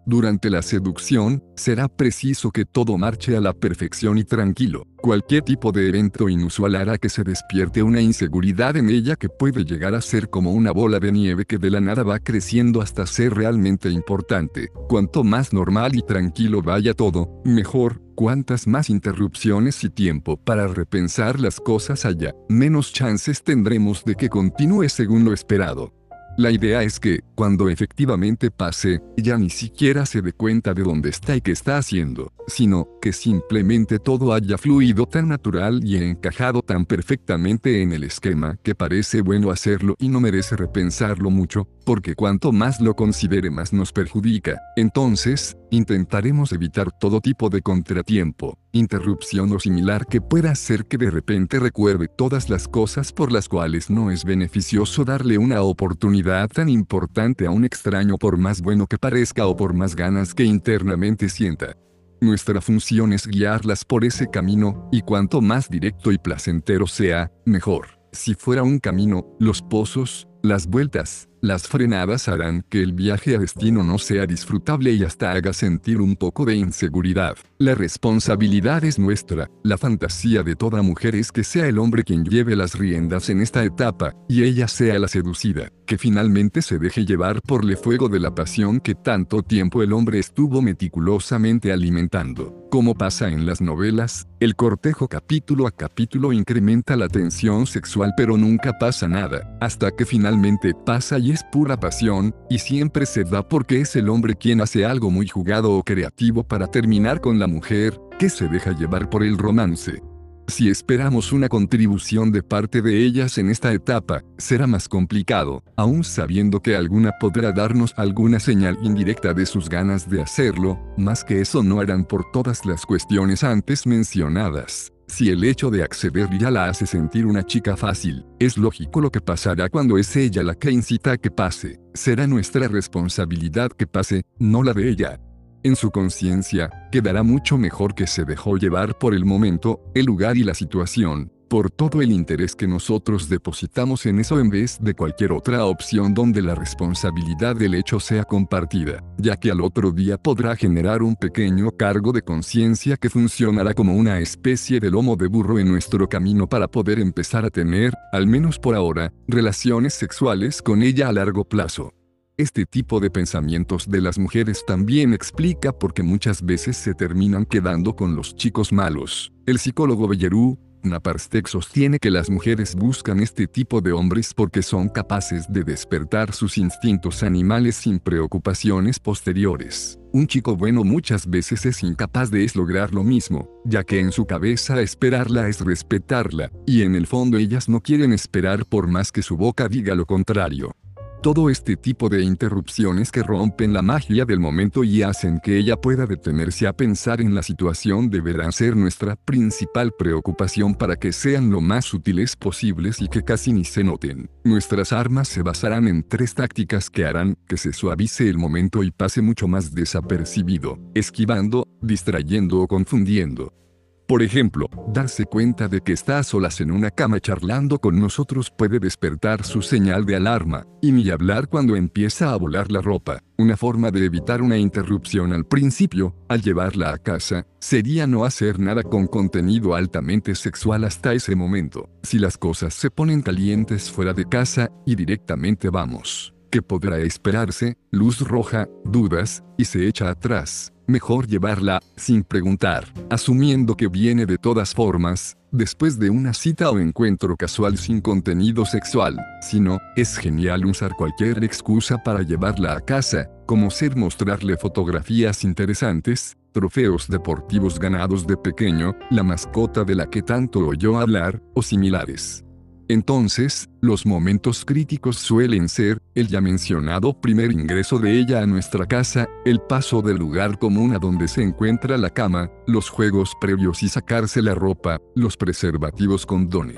Durante la seducción, será preciso que todo marche a la perfección y tranquilo. Cualquier tipo de evento inusual hará que se despierte una inseguridad en ella que puede llegar a ser como una bola de nieve que de la nada va creciendo hasta ser realmente importante. Cuanto más normal y tranquilo vaya todo, mejor. Cuantas más interrupciones y tiempo para repensar las cosas haya, menos chances tendremos de que continúe según lo esperado. La idea es que, cuando efectivamente pase, ella ni siquiera se dé cuenta de dónde está y qué está haciendo, sino que simplemente todo haya fluido tan natural y encajado tan perfectamente en el esquema que parece bueno hacerlo y no merece repensarlo mucho, porque cuanto más lo considere más nos perjudica. Entonces, intentaremos evitar todo tipo de contratiempo, interrupción o similar que pueda hacer que de repente recuerde todas las cosas por las cuales no es beneficioso darle una oportunidad tan importante a un extraño por más bueno que parezca o por más ganas que internamente sienta. Nuestra función es guiarlas por ese camino, y cuanto más directo y placentero sea, mejor. Si fuera un camino, los pozos, las vueltas, las frenadas harán que el viaje a destino no sea disfrutable y hasta haga sentir un poco de inseguridad. La responsabilidad es nuestra. La fantasía de toda mujer es que sea el hombre quien lleve las riendas en esta etapa, y ella sea la seducida, que finalmente se deje llevar por el fuego de la pasión que tanto tiempo el hombre estuvo meticulosamente alimentando. Como pasa en las novelas, el cortejo capítulo a capítulo incrementa la tensión sexual, pero nunca pasa nada, hasta que finalmente pasa y es pura pasión, y siempre se da porque es el hombre quien hace algo muy jugado o creativo para terminar con la mujer, que se deja llevar por el romance. Si esperamos una contribución de parte de ellas en esta etapa, será más complicado, aun sabiendo que alguna podrá darnos alguna señal indirecta de sus ganas de hacerlo, más que eso no harán por todas las cuestiones antes mencionadas. Si el hecho de acceder ya la hace sentir una chica fácil, es lógico lo que pasará cuando es ella la que incita a que pase. Será nuestra responsabilidad que pase, no la de ella. En su conciencia, quedará mucho mejor que se dejó llevar por el momento, el lugar y la situación, por todo el interés que nosotros depositamos en eso en vez de cualquier otra opción donde la responsabilidad del hecho sea compartida, ya que al otro día podrá generar un pequeño cargo de conciencia que funcionará como una especie de lomo de burro en nuestro camino para poder empezar a tener, al menos por ahora, relaciones sexuales con ella a largo plazo. Este tipo de pensamientos de las mujeres también explica por qué muchas veces se terminan quedando con los chicos malos. El psicólogo Bellerú Naparstek sostiene que las mujeres buscan este tipo de hombres porque son capaces de despertar sus instintos animales sin preocupaciones posteriores. Un chico bueno muchas veces es incapaz de lograr lo mismo, ya que en su cabeza esperarla es respetarla, y en el fondo ellas no quieren esperar por más que su boca diga lo contrario. Todo este tipo de interrupciones que rompen la magia del momento y hacen que ella pueda detenerse a pensar en la situación deberán ser nuestra principal preocupación para que sean lo más sutiles posibles y que casi ni se noten. Nuestras armas se basarán en tres tácticas que harán que se suavice el momento y pase mucho más desapercibido, esquivando, distrayendo o confundiendo. Por ejemplo, darse cuenta de que está a solas en una cama charlando con nosotros puede despertar su señal de alarma, y ni hablar cuando empieza a volar la ropa. Una forma de evitar una interrupción al principio, al llevarla a casa, sería no hacer nada con contenido altamente sexual hasta ese momento. Si las cosas se ponen calientes fuera de casa, y directamente vamos, ¿qué podrá esperarse? Luz roja, dudas, y se echa atrás. Mejor llevarla, sin preguntar, asumiendo que viene de todas formas, después de una cita o encuentro casual sin contenido sexual. Si no, es genial usar cualquier excusa para llevarla a casa, como ser mostrarle fotografías interesantes, trofeos deportivos ganados de pequeño, la mascota de la que tanto oyó hablar, o similares. Entonces, los momentos críticos suelen ser, el ya mencionado primer ingreso de ella a nuestra casa, el paso del lugar común a donde se encuentra la cama, los juegos previos y sacarse la ropa, los preservativos condones,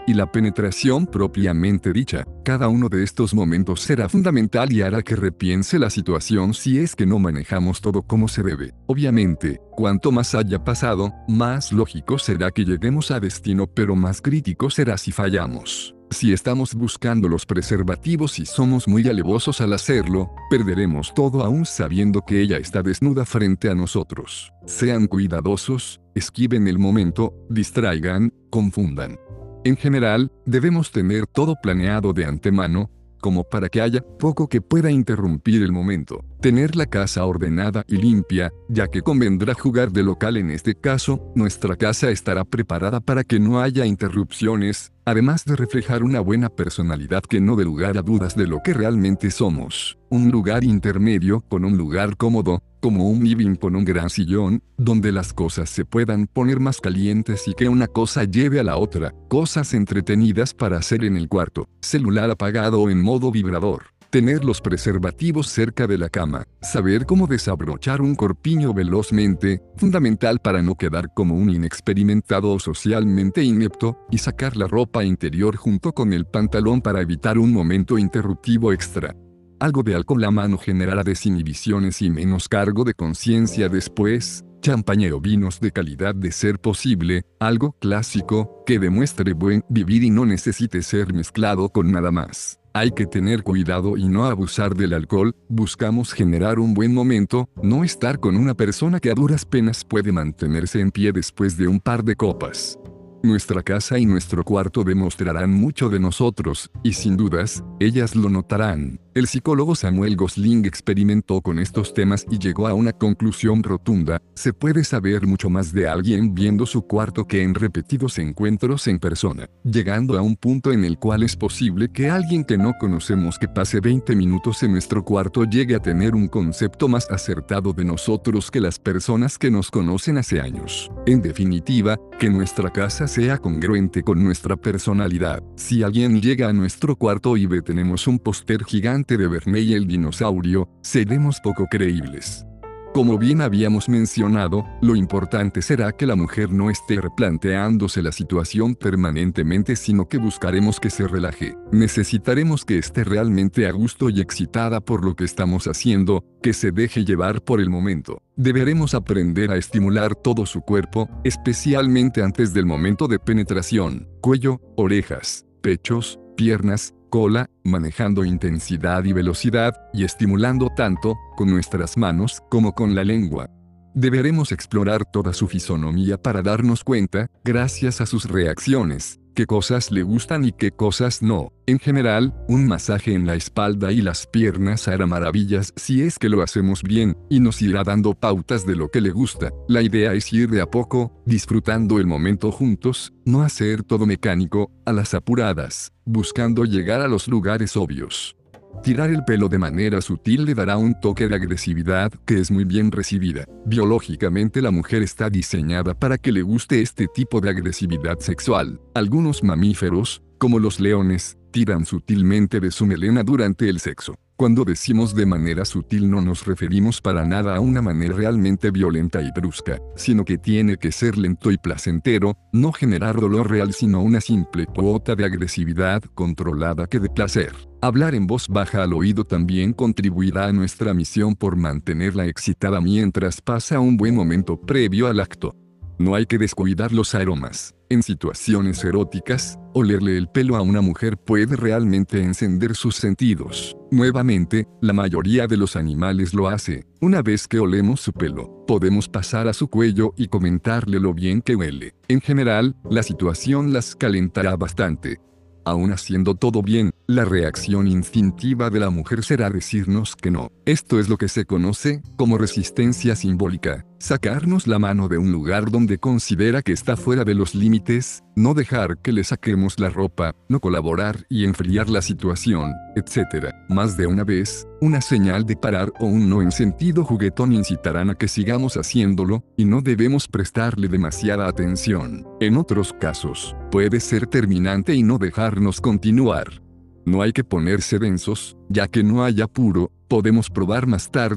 y la penetración propiamente dicha. Cada uno de estos momentos será fundamental y hará que repiense la situación si es que no manejamos todo como se debe. Obviamente, cuanto más haya pasado, más lógico será que lleguemos a destino, pero más crítico será si fallamos. Si estamos buscando los preservativos y somos muy alevosos al hacerlo, perderemos todo aún sabiendo que ella está desnuda frente a nosotros. Sean cuidadosos, esquiven el momento, distraigan, confundan. En general, debemos tener todo planeado de antemano, como para que haya poco que pueda interrumpir el momento. Tener la casa ordenada y limpia, ya que convendrá jugar de local en este caso, nuestra casa estará preparada para que no haya interrupciones, además de reflejar una buena personalidad que no dé lugar a dudas de lo que realmente somos. Un lugar intermedio con un lugar cómodo, como un living con un gran sillón, donde las cosas se puedan poner más calientes y que una cosa lleve a la otra, cosas entretenidas para hacer en el cuarto, celular apagado o en modo vibrador. Tener los preservativos cerca de la cama, saber cómo desabrochar un corpiño velozmente, fundamental para no quedar como un inexperimentado o socialmente inepto, y sacar la ropa interior junto con el pantalón para evitar un momento interruptivo extra. Algo de alcohol a mano generará desinhibiciones y menos cargo de conciencia después. Champaña o vinos de calidad de ser posible, algo clásico, que demuestre buen vivir y no necesite ser mezclado con nada más. Hay que tener cuidado y no abusar del alcohol, buscamos generar un buen momento, no estar con una persona que a duras penas puede mantenerse en pie después de un par de copas. Nuestra casa y nuestro cuarto demostrarán mucho de nosotros, y sin dudas, ellas lo notarán. El psicólogo Samuel Gosling experimentó con estos temas y llegó a una conclusión rotunda: se puede saber mucho más de alguien viendo su cuarto que en repetidos encuentros en persona, llegando a un punto en el cual es posible que alguien que no conocemos que pase veinte minutos en nuestro cuarto llegue a tener un concepto más acertado de nosotros que las personas que nos conocen hace años. En definitiva, que nuestra casa sea congruente con nuestra personalidad. Si alguien llega a nuestro cuarto y ve tenemos un póster gigante de Barney el dinosaurio, seremos poco creíbles. Como bien habíamos mencionado, lo importante será que la mujer no esté replanteándose la situación permanentemente, sino que buscaremos que se relaje. Necesitaremos que esté realmente a gusto y excitada por lo que estamos haciendo, que se deje llevar por el momento. Deberemos aprender a estimular todo su cuerpo, especialmente antes del momento de penetración: cuello, orejas, pechos, piernas, cola, manejando intensidad y velocidad, y estimulando tanto, con nuestras manos, como con la lengua. Deberemos explorar toda su fisonomía para darnos cuenta, gracias a sus reacciones, qué cosas le gustan y qué cosas no. En general, un masaje en la espalda y las piernas hará maravillas si es que lo hacemos bien, y nos irá dando pautas de lo que le gusta. La idea es ir de a poco, disfrutando el momento juntos, no hacer todo mecánico, a las apuradas, buscando llegar a los lugares obvios. Tirar el pelo de manera sutil le dará un toque de agresividad que es muy bien recibida. Biológicamente la mujer está diseñada para que le guste este tipo de agresividad sexual. Algunos mamíferos, como los leones, tiran sutilmente de su melena durante el sexo. Cuando decimos de manera sutil no nos referimos para nada a una manera realmente violenta y brusca, sino que tiene que ser lento y placentero, no generar dolor real sino una simple cuota de agresividad controlada que de placer. Hablar en voz baja al oído también contribuirá a nuestra misión por mantenerla excitada mientras pasa un buen momento previo al acto. No hay que descuidar los aromas. En situaciones eróticas, olerle el pelo a una mujer puede realmente encender sus sentidos. Nuevamente, la mayoría de los animales lo hace. Una vez que olemos su pelo, podemos pasar a su cuello y comentarle lo bien que huele. En general, la situación las calentará bastante. Aún haciendo todo bien, la reacción instintiva de la mujer será decirnos que no. Esto es lo que se conoce como resistencia simbólica. Sacarnos la mano de un lugar donde considera que está fuera de los límites, no dejar que le saquemos la ropa, no colaborar y enfriar la situación, etcétera. Más de una vez, una señal de parar o un no en sentido juguetón incitarán a que sigamos haciéndolo, y no debemos prestarle demasiada atención. En otros casos, puede ser terminante y no dejarnos continuar. No hay que ponerse densos, ya que no hay apuro, podemos probar más tarde,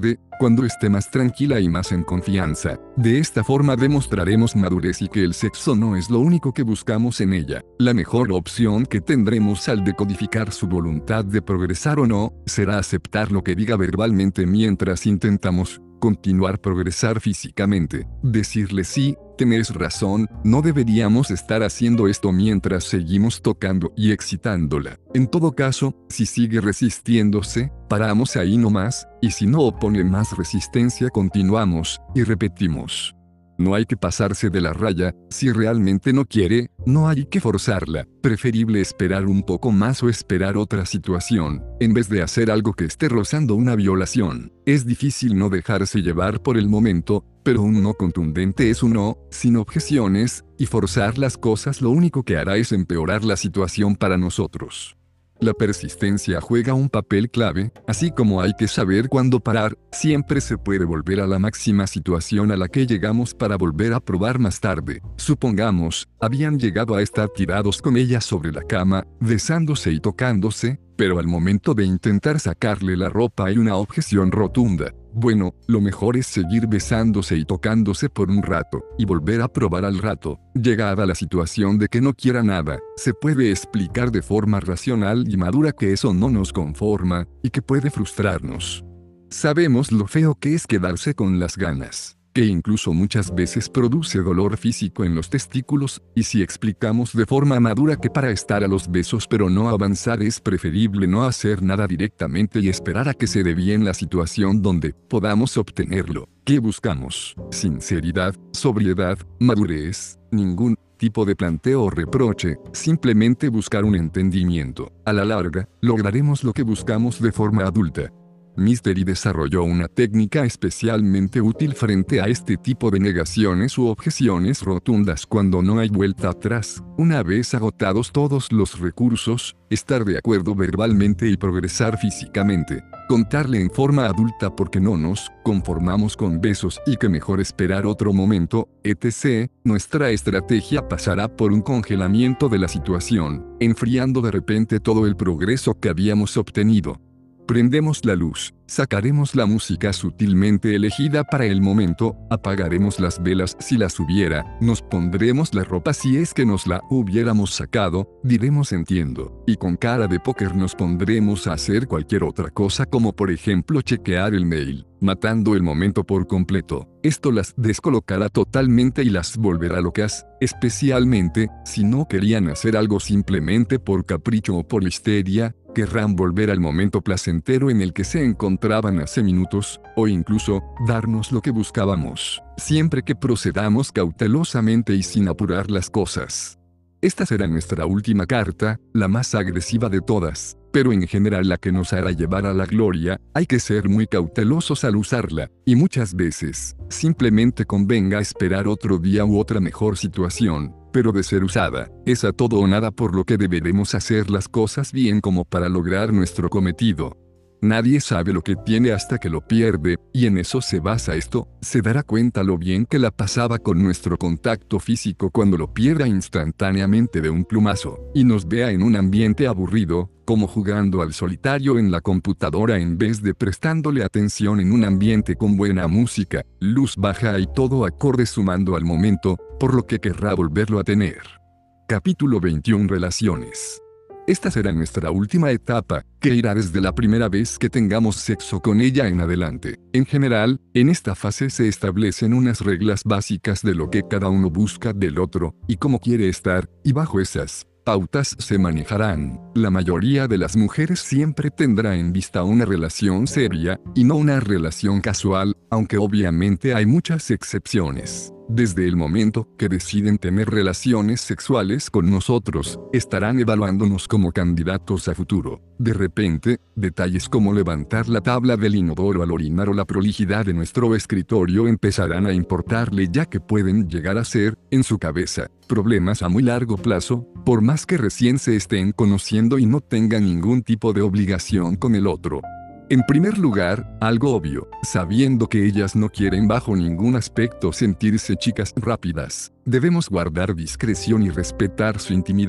cuando esté más tranquila y más en confianza. De esta forma demostraremos madurez y que el sexo no es lo único que buscamos en ella. La mejor opción que tendremos al decodificar su voluntad de progresar o no, será aceptar lo que diga verbalmente mientras intentamos continuar progresar físicamente. Decirle sí, tenés razón, no deberíamos estar haciendo esto mientras seguimos tocando y excitándola. En todo caso, si sigue resistiéndose, paramos ahí nomás, y si no opone más resistencia continuamos, y repetimos. No hay que pasarse de la raya, si realmente no quiere, no hay que forzarla, preferible esperar un poco más o esperar otra situación, en vez de hacer algo que esté rozando una violación. Es difícil no dejarse llevar por el momento, pero un no contundente es un no, sin objeciones, y forzar las cosas lo único que hará es empeorar la situación para nosotros. La persistencia juega un papel clave, así como hay que saber cuándo parar, siempre se puede volver a la máxima situación a la que llegamos para volver a probar más tarde. Supongamos, habían llegado a estar tirados con ella sobre la cama, besándose y tocándose, pero al momento de intentar sacarle la ropa hay una objeción rotunda. Bueno, lo mejor es seguir besándose y tocándose por un rato, y volver a probar al rato. Llegada la situación de que no quiera nada, se puede explicar de forma racional y madura que eso no nos conforma, y que puede frustrarnos. Sabemos lo feo que es quedarse con las ganas, que incluso muchas veces produce dolor físico en los testículos, y si explicamos de forma madura que para estar a los besos pero no avanzar es preferible no hacer nada directamente y esperar a que se dé bien la situación donde podamos obtenerlo. ¿Qué buscamos? Sinceridad, sobriedad, madurez, ningún tipo de planteo o reproche, simplemente buscar un entendimiento. A la larga, lograremos lo que buscamos de forma adulta. Mystery desarrolló una técnica especialmente útil frente a este tipo de negaciones u objeciones rotundas cuando no hay vuelta atrás. Una vez agotados todos los recursos, estar de acuerdo verbalmente y progresar físicamente. Contarle en forma adulta porque no nos conformamos con besos y que mejor esperar otro momento, etcétera. Nuestra estrategia pasará por un congelamiento de la situación, enfriando de repente todo el progreso que habíamos obtenido. Prendemos la luz, sacaremos la música sutilmente elegida para el momento, apagaremos las velas si las hubiera, nos pondremos la ropa si es que nos la hubiéramos sacado, diremos entiendo, y con cara de póker nos pondremos a hacer cualquier otra cosa como por ejemplo chequear el mail, matando el momento por completo. Esto las descolocará totalmente y las volverá locas, especialmente si no querían hacer algo simplemente por capricho o por histeria. Querrán volver al momento placentero en el que se encontraban hace minutos, o incluso, darnos lo que buscábamos, siempre que procedamos cautelosamente y sin apurar las cosas. Esta será nuestra última carta, la más agresiva de todas, pero en general la que nos hará llevar a la gloria. Hay que ser muy cautelosos al usarla, y muchas veces, simplemente convenga esperar otro día u otra mejor situación. Pero de ser usada, es a todo o nada, por lo que deberemos hacer las cosas bien como para lograr nuestro cometido. Nadie sabe lo que tiene hasta que lo pierde, y en eso se basa esto. Se dará cuenta lo bien que la pasaba con nuestro contacto físico cuando lo pierda instantáneamente de un plumazo, y nos vea en un ambiente aburrido, como jugando al solitario en la computadora en vez de prestándole atención en un ambiente con buena música, luz baja y todo acorde sumando al momento, por lo que querrá volverlo a tener. Capítulo veintiuno. Relaciones. Esta será nuestra última etapa, que irá desde la primera vez que tengamos sexo con ella en adelante. En general, en esta fase se establecen unas reglas básicas de lo que cada uno busca del otro, y cómo quiere estar, y bajo esas pautas se manejarán. La mayoría de las mujeres siempre tendrá en vista una relación seria, y no una relación casual, aunque obviamente hay muchas excepciones. Desde el momento que deciden tener relaciones sexuales con nosotros, estarán evaluándonos como candidatos a futuro. De repente, detalles como levantar la tabla del inodoro al orinar o la prolijidad de nuestro escritorio empezarán a importarle, ya que pueden llegar a ser, en su cabeza, problemas a muy largo plazo, por más que recién se estén conociendo y no tengan ningún tipo de obligación con el otro. En primer lugar, algo obvio, sabiendo que ellas no quieren bajo ningún aspecto sentirse chicas rápidas, debemos guardar discreción y respetar su intimidad.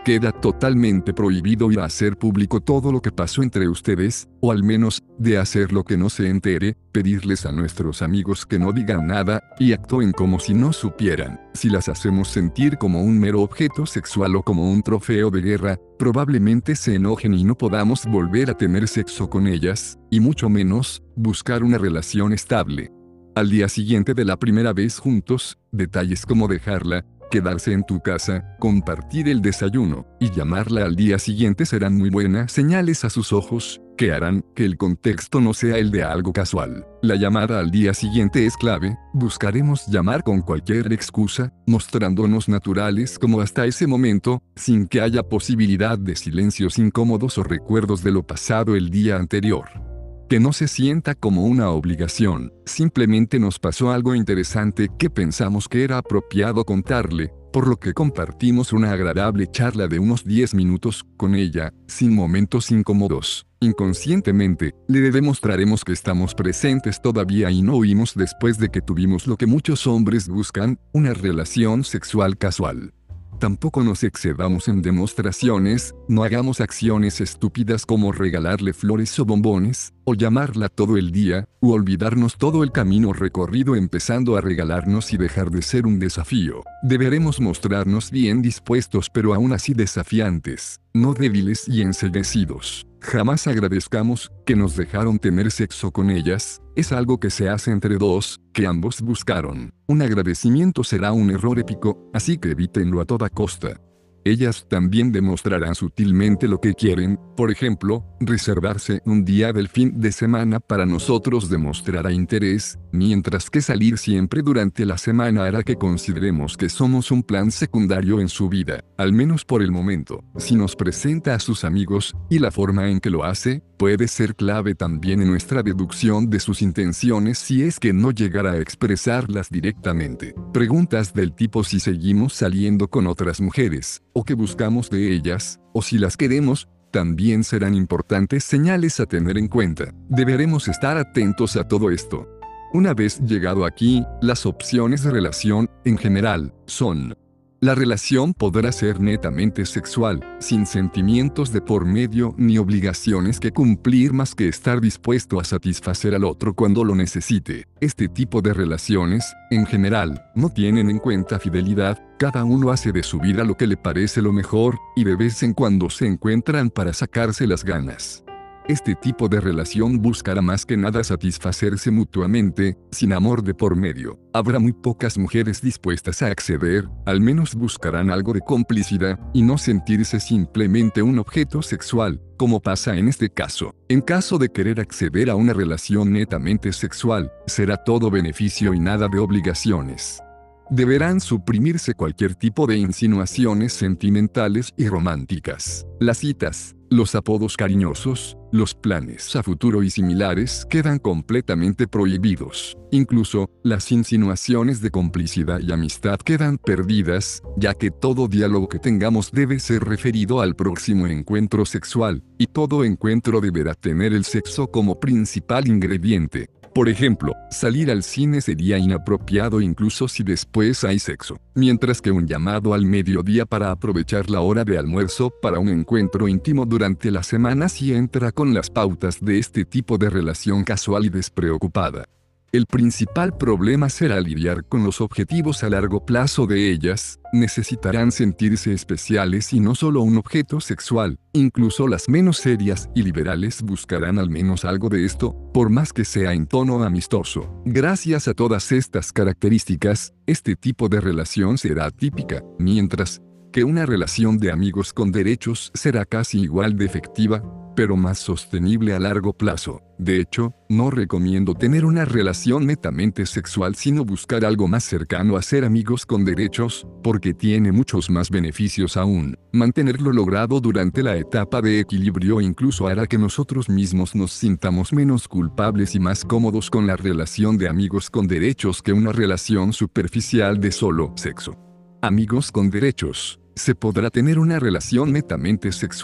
Queda totalmente prohibido ir a hacer público todo lo que pasó entre ustedes, o al menos, de hacer lo que no se entere, pedirles a nuestros amigos que no digan nada, y actúen como si no supieran. Si las hacemos sentir como un mero objeto sexual o como un trofeo de guerra, probablemente se enojen y no podamos volver a tener sexo con ellas, y mucho menos, buscar una relación estable. Al día siguiente de la primera vez juntos, detalles como dejarla, quedarse en tu casa, compartir el desayuno, y llamarla al día siguiente serán muy buenas señales a sus ojos, que harán que el contexto no sea el de algo casual. La llamada al día siguiente es clave, buscaremos llamar con cualquier excusa, mostrándonos naturales como hasta ese momento, sin que haya posibilidad de silencios incómodos o recuerdos de lo pasado el día anterior. Que no se sienta como una obligación, simplemente nos pasó algo interesante que pensamos que era apropiado contarle, por lo que compartimos una agradable charla de unos diez minutos con ella, sin momentos incómodos. Inconscientemente, le demostraremos que estamos presentes todavía y no huimos después de que tuvimos lo que muchos hombres buscan, una relación sexual casual. Tampoco nos excedamos en demostraciones, no hagamos acciones estúpidas como regalarle flores o bombones, o llamarla todo el día, u olvidarnos todo el camino recorrido empezando a regalarnos y dejar de ser un desafío. Deberemos mostrarnos bien dispuestos pero aún así desafiantes, no débiles y enceguecidos. Jamás agradezcamos que nos dejaron tener sexo con ellas, es algo que se hace entre dos, que ambos buscaron. Un agradecimiento será un error épico, así que evítenlo a toda costa. Ellas también demostrarán sutilmente lo que quieren, por ejemplo, reservarse un día del fin de semana para nosotros demostrará interés, mientras que salir siempre durante la semana hará que consideremos que somos un plan secundario en su vida, al menos por el momento. Si nos presenta a sus amigos, y la forma en que lo hace, puede ser clave también en nuestra deducción de sus intenciones si es que no llegara a expresarlas directamente. Preguntas del tipo si seguimos saliendo con otras mujeres, o qué buscamos de ellas, o si las queremos, también serán importantes señales a tener en cuenta. Deberemos estar atentos a todo esto. Una vez llegado aquí, las opciones de relación, en general, son: la relación podrá ser netamente sexual, sin sentimientos de por medio ni obligaciones que cumplir más que estar dispuesto a satisfacer al otro cuando lo necesite. Este tipo de relaciones, en general, no tienen en cuenta fidelidad, cada uno hace de su vida lo que le parece lo mejor, y de vez en cuando se encuentran para sacarse las ganas. Este tipo de relación buscará más que nada satisfacerse mutuamente, sin amor de por medio. Habrá muy pocas mujeres dispuestas a acceder, al menos buscarán algo de complicidad, y no sentirse simplemente un objeto sexual, como pasa en este caso. En caso de querer acceder a una relación netamente sexual, será todo beneficio y nada de obligaciones. Deberán suprimirse cualquier tipo de insinuaciones sentimentales y románticas. Las citas, los apodos cariñosos, los planes a futuro y similares quedan completamente prohibidos. Incluso, las insinuaciones de complicidad y amistad quedan perdidas, ya que todo diálogo que tengamos debe ser referido al próximo encuentro sexual, y todo encuentro deberá tener el sexo como principal ingrediente. Por ejemplo, salir al cine sería inapropiado incluso si después hay sexo, mientras que un llamado al mediodía para aprovechar la hora de almuerzo para un encuentro íntimo durante la semana sí entra con las pautas de este tipo de relación casual y despreocupada. El principal problema será lidiar con los objetivos a largo plazo de ellas. Necesitarán sentirse especiales y no solo un objeto sexual. Incluso las menos serias y liberales buscarán al menos algo de esto, por más que sea en tono amistoso. Gracias a todas estas características, este tipo de relación será típica, mientras que una relación de amigos con derechos será casi igual de efectiva, pero más sostenible a largo plazo. De hecho, no recomiendo tener una relación netamente sexual sino buscar algo más cercano a ser amigos con derechos, porque tiene muchos más beneficios aún. Mantenerlo logrado durante la etapa de equilibrio incluso hará que nosotros mismos nos sintamos menos culpables y más cómodos con la relación de amigos con derechos que una relación superficial de solo sexo. Amigos con derechos. Se podrá tener una relación netamente sexual,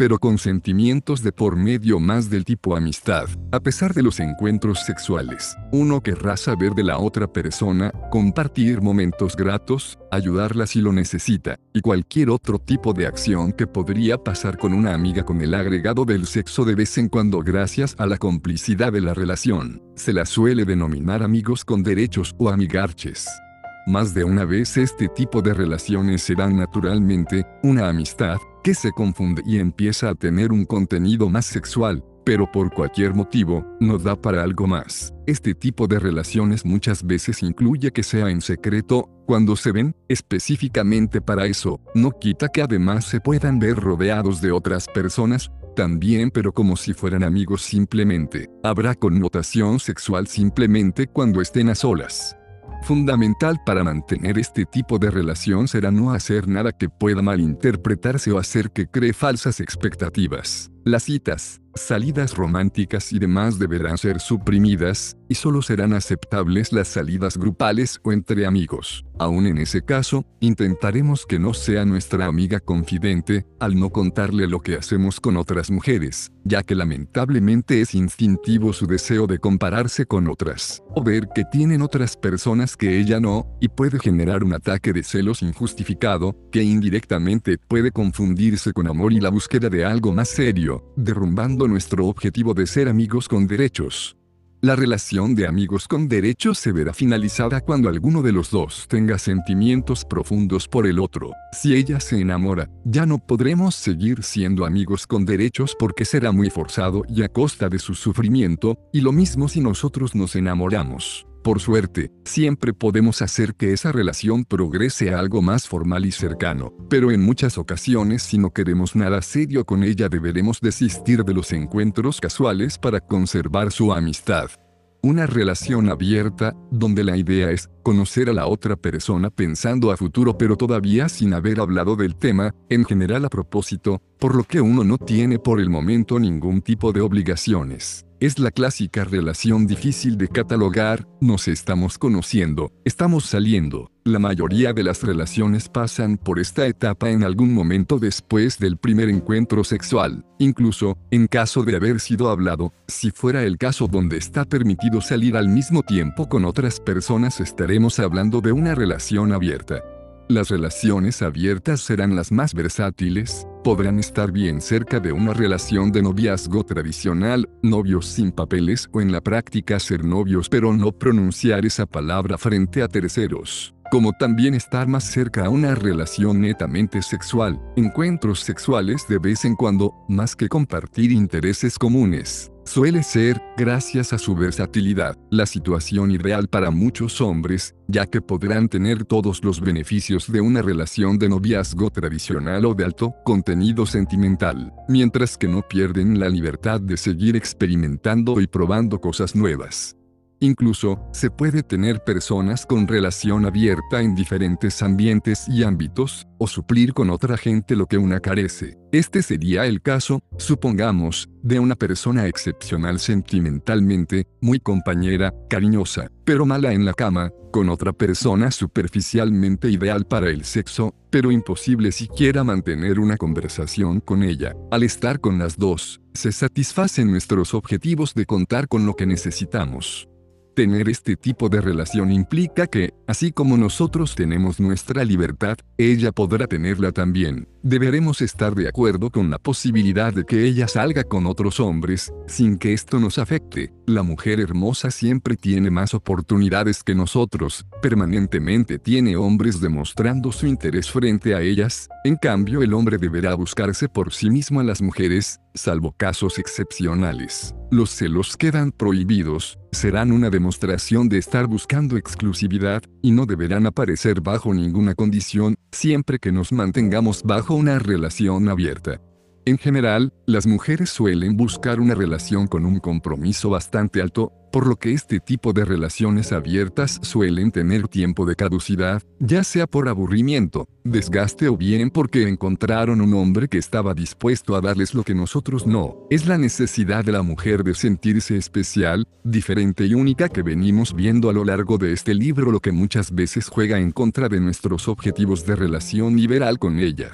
pero con sentimientos de por medio más del tipo amistad. A pesar de los encuentros sexuales, uno querrá saber de la otra persona, compartir momentos gratos, ayudarla si lo necesita, y cualquier otro tipo de acción que podría pasar con una amiga con el agregado del sexo de vez en cuando gracias a la complicidad de la relación. Se la suele denominar amigos con derechos o amigarches. Más de una vez este tipo de relaciones serán naturalmente una amistad, que se confunde y empieza a tener un contenido más sexual, pero por cualquier motivo, no da para algo más. Este tipo de relaciones muchas veces incluye que sea en secreto, cuando se ven, específicamente para eso, no quita que además se puedan ver rodeados de otras personas, también pero como si fueran amigos simplemente. Habrá connotación sexual simplemente cuando estén a solas. Fundamental para mantener este tipo de relación será no hacer nada que pueda malinterpretarse o hacer que cree falsas expectativas. Las citas, salidas románticas y demás deberán ser suprimidas, y solo serán aceptables las salidas grupales o entre amigos. Aún en ese caso, intentaremos que no sea nuestra amiga confidente, al no contarle lo que hacemos con otras mujeres, ya que lamentablemente es instintivo su deseo de compararse con otras, o ver que tienen otras personas que ella no, y puede generar un ataque de celos injustificado, que indirectamente puede confundirse con amor y la búsqueda de algo más serio, derrumbando nuestro objetivo de ser amigos con derechos. La relación de amigos con derechos se verá finalizada cuando alguno de los dos tenga sentimientos profundos por el otro. Si ella se enamora, ya no podremos seguir siendo amigos con derechos porque será muy forzado y a costa de su sufrimiento, y lo mismo si nosotros nos enamoramos. Por suerte, siempre podemos hacer que esa relación progrese a algo más formal y cercano, pero en muchas ocasiones si no queremos nada serio con ella deberemos desistir de los encuentros casuales para conservar su amistad. Una relación abierta, donde la idea es conocer a la otra persona pensando a futuro pero todavía sin haber hablado del tema, en general a propósito, por lo que uno no tiene por el momento ningún tipo de obligaciones. Es la clásica relación difícil de catalogar, nos estamos conociendo, estamos saliendo. La mayoría de las relaciones pasan por esta etapa en algún momento después del primer encuentro sexual, incluso, en caso de haber sido hablado, si fuera el caso donde está permitido salir al mismo tiempo con otras personas estaremos hablando de una relación abierta. Las relaciones abiertas serán las más versátiles, podrán estar bien cerca de una relación de noviazgo tradicional, novios sin papeles o en la práctica ser novios pero no pronunciar esa palabra frente a terceros, como también estar más cerca a una relación netamente sexual, encuentros sexuales de vez en cuando, más que compartir intereses comunes. Suele ser, gracias a su versatilidad, la situación ideal para muchos hombres, ya que podrán tener todos los beneficios de una relación de noviazgo tradicional o de alto contenido sentimental, mientras que no pierden la libertad de seguir experimentando y probando cosas nuevas. Incluso, se puede tener personas con relación abierta en diferentes ambientes y ámbitos, o suplir con otra gente lo que una carece. Este sería el caso, supongamos, de una persona excepcional sentimentalmente, muy compañera, cariñosa, pero mala en la cama, con otra persona superficialmente ideal para el sexo, pero imposible siquiera mantener una conversación con ella. Al estar con las dos, se satisfacen nuestros objetivos de contar con lo que necesitamos. Tener este tipo de relación implica que, así como nosotros tenemos nuestra libertad, ella podrá tenerla también. Deberemos estar de acuerdo con la posibilidad de que ella salga con otros hombres, sin que esto nos afecte. La mujer hermosa siempre tiene más oportunidades que nosotros, permanentemente tiene hombres demostrando su interés frente a ellas, en cambio el hombre deberá buscarse por sí mismo a las mujeres, salvo casos excepcionales. Los celos quedan prohibidos, serán una demostración de estar buscando exclusividad, y no deberán aparecer bajo ninguna condición, siempre que nos mantengamos bajo una relación abierta. En general, las mujeres suelen buscar una relación con un compromiso bastante alto, por lo que este tipo de relaciones abiertas suelen tener tiempo de caducidad, ya sea por aburrimiento, desgaste o bien porque encontraron un hombre que estaba dispuesto a darles lo que nosotros no. Es la necesidad de la mujer de sentirse especial, diferente y única que venimos viendo a lo largo de este libro lo que muchas veces juega en contra de nuestros objetivos de relación liberal con ellas.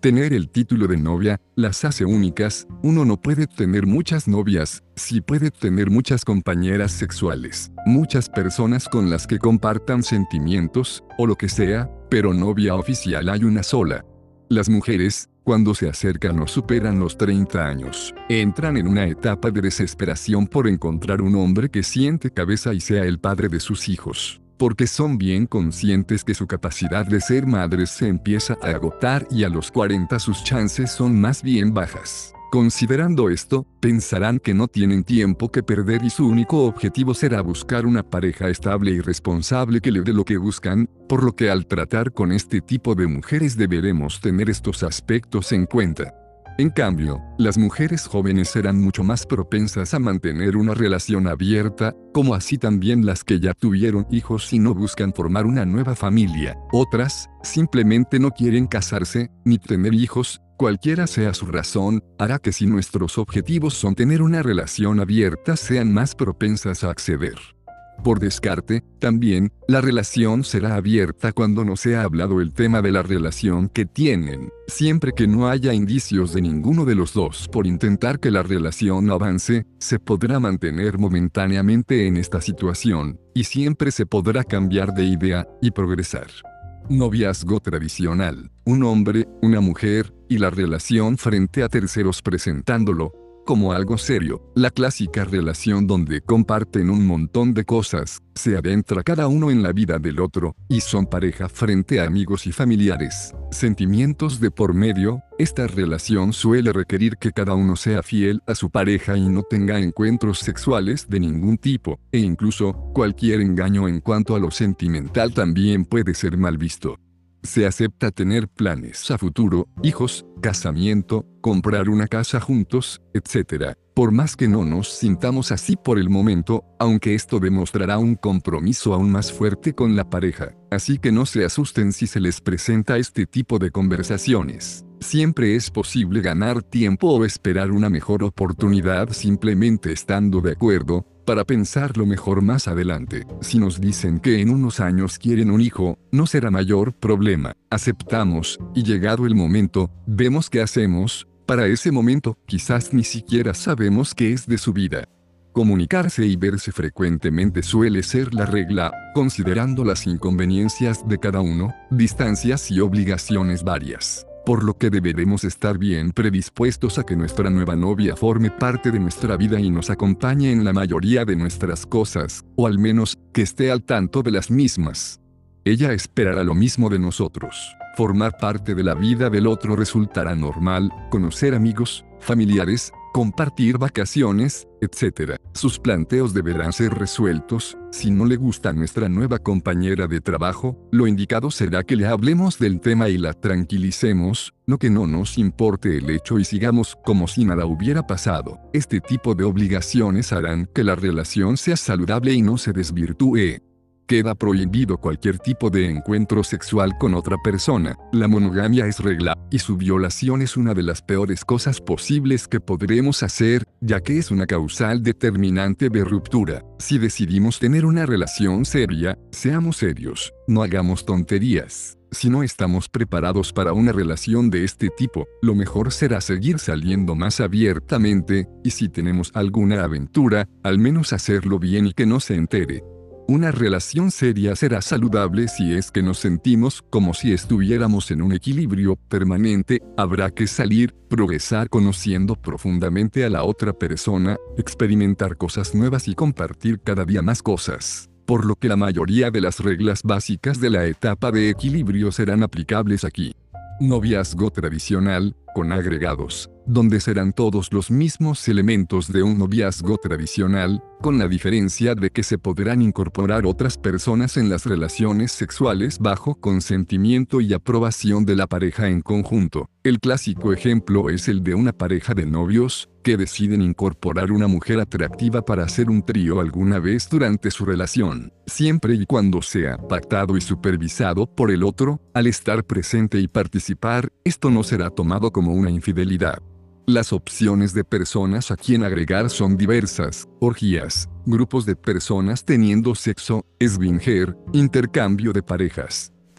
Tener el título de novia las hace únicas. Uno no puede tener muchas novias, sí puede tener muchas compañeras sexuales, muchas personas con las que compartan sentimientos, o lo que sea, pero novia oficial hay una sola. Las mujeres, cuando se acercan o superan los treinta años, entran en una etapa de desesperación por encontrar un hombre que siente cabeza y sea el padre de sus hijos, porque son bien conscientes que su capacidad de ser madres se empieza a agotar y a los cuarenta sus chances son más bien bajas. Considerando esto, pensarán que no tienen tiempo que perder y su único objetivo será buscar una pareja estable y responsable que le dé lo que buscan, por lo que al tratar con este tipo de mujeres deberemos tener estos aspectos en cuenta. En cambio, las mujeres jóvenes serán mucho más propensas a mantener una relación abierta, como así también las que ya tuvieron hijos y no buscan formar una nueva familia. Otras, simplemente no quieren casarse, ni tener hijos. Cualquiera sea su razón, hará que si nuestros objetivos son tener una relación abierta sean más propensas a acceder. Por descarte, también, la relación será abierta cuando no se ha hablado el tema de la relación que tienen, siempre que no haya indicios de ninguno de los dos por intentar que la relación avance, se podrá mantener momentáneamente en esta situación, y siempre se podrá cambiar de idea, y progresar. Noviazgo tradicional, un hombre, una mujer, y la relación frente a terceros presentándolo como algo serio, la clásica relación donde comparten un montón de cosas, se adentra cada uno en la vida del otro, y son pareja frente a amigos y familiares, sentimientos de por medio. Esta relación suele requerir que cada uno sea fiel a su pareja y no tenga encuentros sexuales de ningún tipo, e incluso, cualquier engaño en cuanto a lo sentimental también puede ser mal visto. Se acepta tener planes a futuro, hijos, casamiento, comprar una casa juntos, etcétera. Por más que no nos sintamos así por el momento, aunque esto demostrará un compromiso aún más fuerte con la pareja. Así que no se asusten si se les presenta este tipo de conversaciones. Siempre es posible ganar tiempo o esperar una mejor oportunidad simplemente estando de acuerdo, para pensarlo mejor más adelante. Si nos dicen que en unos años quieren un hijo, no será mayor problema. Aceptamos, y llegado el momento, vemos qué hacemos. Para ese momento, quizás ni siquiera sabemos qué es de su vida. Comunicarse y verse frecuentemente suele ser la regla, considerando las inconveniencias de cada uno, distancias y obligaciones varias. Por lo que deberemos estar bien predispuestos a que nuestra nueva novia forme parte de nuestra vida y nos acompañe en la mayoría de nuestras cosas, o al menos, que esté al tanto de las mismas. Ella esperará lo mismo de nosotros. Formar parte de la vida del otro resultará normal, conocer amigos, familiares, compartir vacaciones, etcétera. Sus planteos deberán ser resueltos. Si no le gusta nuestra nueva compañera de trabajo, lo indicado será que le hablemos del tema y la tranquilicemos, no que no nos importe el hecho y sigamos como si nada hubiera pasado. Este tipo de obligaciones harán que la relación sea saludable y no se desvirtúe. Queda prohibido cualquier tipo de encuentro sexual con otra persona. La monogamia es regla, y su violación es una de las peores cosas posibles que podremos hacer, ya que es una causal determinante de ruptura. Si decidimos tener una relación seria, seamos serios, no hagamos tonterías. Si no estamos preparados para una relación de este tipo, lo mejor será seguir saliendo más abiertamente, y si tenemos alguna aventura, al menos hacerlo bien y que no se entere. Una relación seria será saludable si es que nos sentimos como si estuviéramos en un equilibrio permanente. Habrá que salir, progresar conociendo profundamente a la otra persona, experimentar cosas nuevas y compartir cada día más cosas. Por lo que la mayoría de las reglas básicas de la etapa de equilibrio serán aplicables aquí. Noviazgo tradicional, con agregados, donde serán todos los mismos elementos de un noviazgo tradicional, con la diferencia de que se podrán incorporar otras personas en las relaciones sexuales bajo consentimiento y aprobación de la pareja en conjunto. El clásico ejemplo es el de una pareja de novios, que deciden incorporar una mujer atractiva para hacer un trío alguna vez durante su relación, siempre y cuando sea pactado y supervisado por el otro. Al estar presente y participar, esto no será tomado como una infidelidad. Las opciones de personas a quien agregar son diversas: orgías, grupos de personas teniendo sexo, swinger, intercambio de parejas,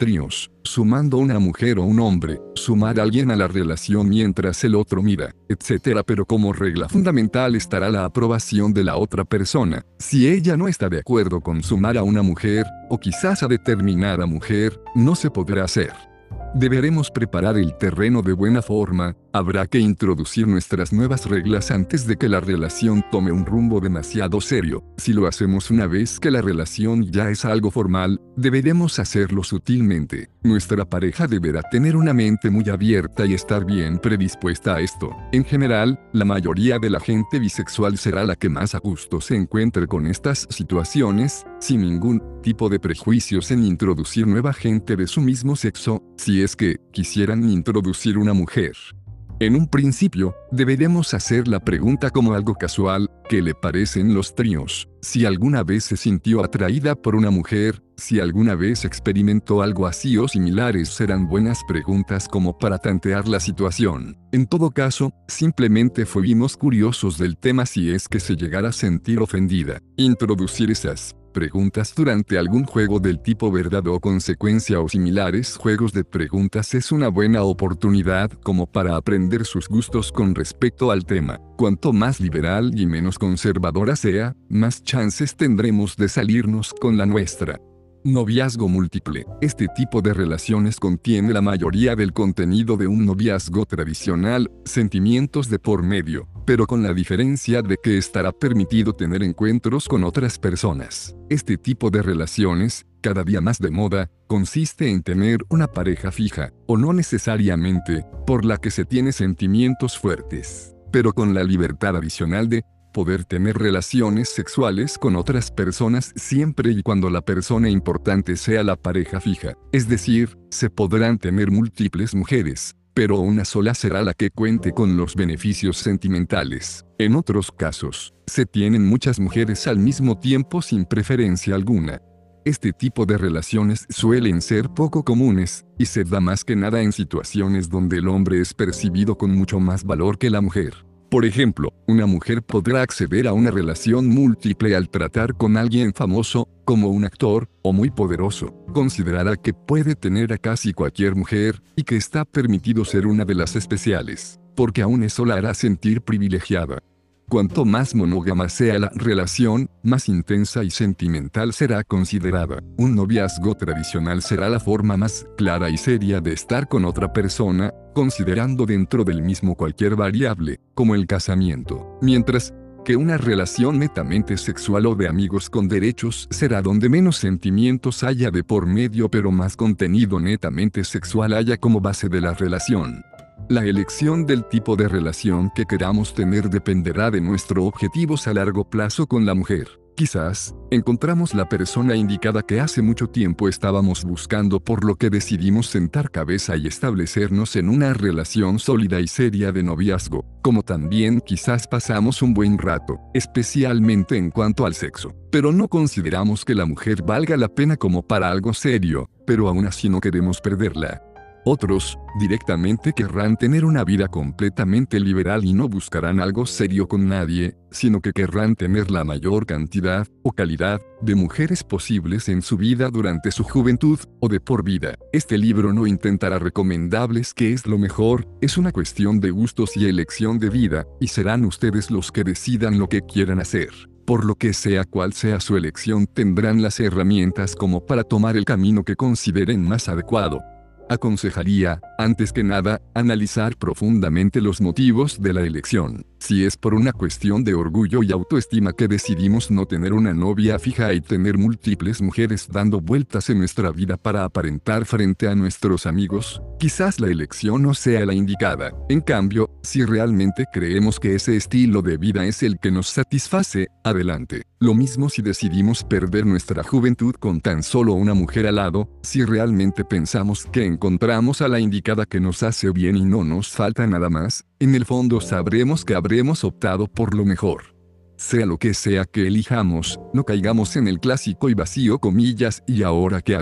tríos, sumando una mujer o un hombre, sumar a alguien a la relación mientras el otro mira, etcétera. Pero como regla fundamental estará la aprobación de la otra persona. Si ella no está de acuerdo con sumar a una mujer, o quizás a determinada mujer, no se podrá hacer. Deberemos preparar el terreno de buena forma, habrá que introducir nuestras nuevas reglas antes de que la relación tome un rumbo demasiado serio. Si lo hacemos una vez que la relación ya es algo formal, deberemos hacerlo sutilmente. Nuestra pareja deberá tener una mente muy abierta y estar bien predispuesta a esto. En general, la mayoría de la gente bisexual será la que más a gusto se encuentre con estas situaciones, sin ningún tipo de prejuicios en introducir nueva gente de su mismo sexo, si es que quisieran introducir una mujer. En un principio, deberemos hacer la pregunta como algo casual: ¿qué le parecen los tríos? Si alguna vez se sintió atraída por una mujer, si alguna vez experimentó algo así o similares, serán buenas preguntas como para tantear la situación. En todo caso, simplemente fuimos curiosos del tema si es que se llegara a sentir ofendida. Introducir esas preguntas durante algún juego del tipo verdad o consecuencia o similares juegos de preguntas es una buena oportunidad como para aprender sus gustos con respecto al tema. Cuanto más liberal y menos conservadora sea, más chances tendremos de salirnos con la nuestra. Noviazgo múltiple. Este tipo de relaciones contiene la mayoría del contenido de un noviazgo tradicional, sentimientos de por medio, pero con la diferencia de que estará permitido tener encuentros con otras personas. Este tipo de relaciones, cada día más de moda, consiste en tener una pareja fija, o no necesariamente, por la que se tiene sentimientos fuertes, pero con la libertad adicional de poder tener relaciones sexuales con otras personas siempre y cuando la persona importante sea la pareja fija. Es decir, se podrán tener múltiples mujeres, pero una sola será la que cuente con los beneficios sentimentales. En otros casos, se tienen muchas mujeres al mismo tiempo sin preferencia alguna. Este tipo de relaciones suelen ser poco comunes, y se da más que nada en situaciones donde el hombre es percibido con mucho más valor que la mujer. Por ejemplo, una mujer podrá acceder a una relación múltiple al tratar con alguien famoso, como un actor, o muy poderoso. Considerará que puede tener a casi cualquier mujer, y que está permitido ser una de las especiales, porque aún eso la hará sentir privilegiada. Cuanto más monógama sea la relación, más intensa y sentimental será considerada. Un noviazgo tradicional será la forma más clara y seria de estar con otra persona, considerando dentro del mismo cualquier variable, como el casamiento. Mientras que una relación netamente sexual o de amigos con derechos será donde menos sentimientos haya de por medio pero más contenido netamente sexual haya como base de la relación. La elección del tipo de relación que queramos tener dependerá de nuestros objetivos a largo plazo con la mujer. Quizás, encontramos la persona indicada que hace mucho tiempo estábamos buscando, por lo que decidimos sentar cabeza y establecernos en una relación sólida y seria de noviazgo. Como también quizás pasamos un buen rato, especialmente en cuanto al sexo. Pero no consideramos que la mujer valga la pena como para algo serio, pero aún así no queremos perderla. Otros, directamente querrán tener una vida completamente liberal y no buscarán algo serio con nadie, sino que querrán tener la mayor cantidad, o calidad, de mujeres posibles en su vida durante su juventud, o de por vida. Este libro no intentará recomendarles qué es lo mejor, es una cuestión de gustos y elección de vida, y serán ustedes los que decidan lo que quieran hacer. Por lo que sea cual sea su elección, tendrán las herramientas como para tomar el camino que consideren más adecuado. Aconsejaría, antes que nada, analizar profundamente los motivos de la elección. Si es por una cuestión de orgullo y autoestima que decidimos no tener una novia fija y tener múltiples mujeres dando vueltas en nuestra vida para aparentar frente a nuestros amigos, quizás la elección no sea la indicada. En cambio, si realmente creemos que ese estilo de vida es el que nos satisface, adelante. Lo mismo si decidimos perder nuestra juventud con tan solo una mujer al lado, si realmente pensamos que encontramos a la indicada que nos hace bien y no nos falta nada más, en el fondo sabremos que habremos optado por lo mejor. Sea lo que sea que elijamos, no caigamos en el clásico y vacío comillas ¿y ahora qué hago?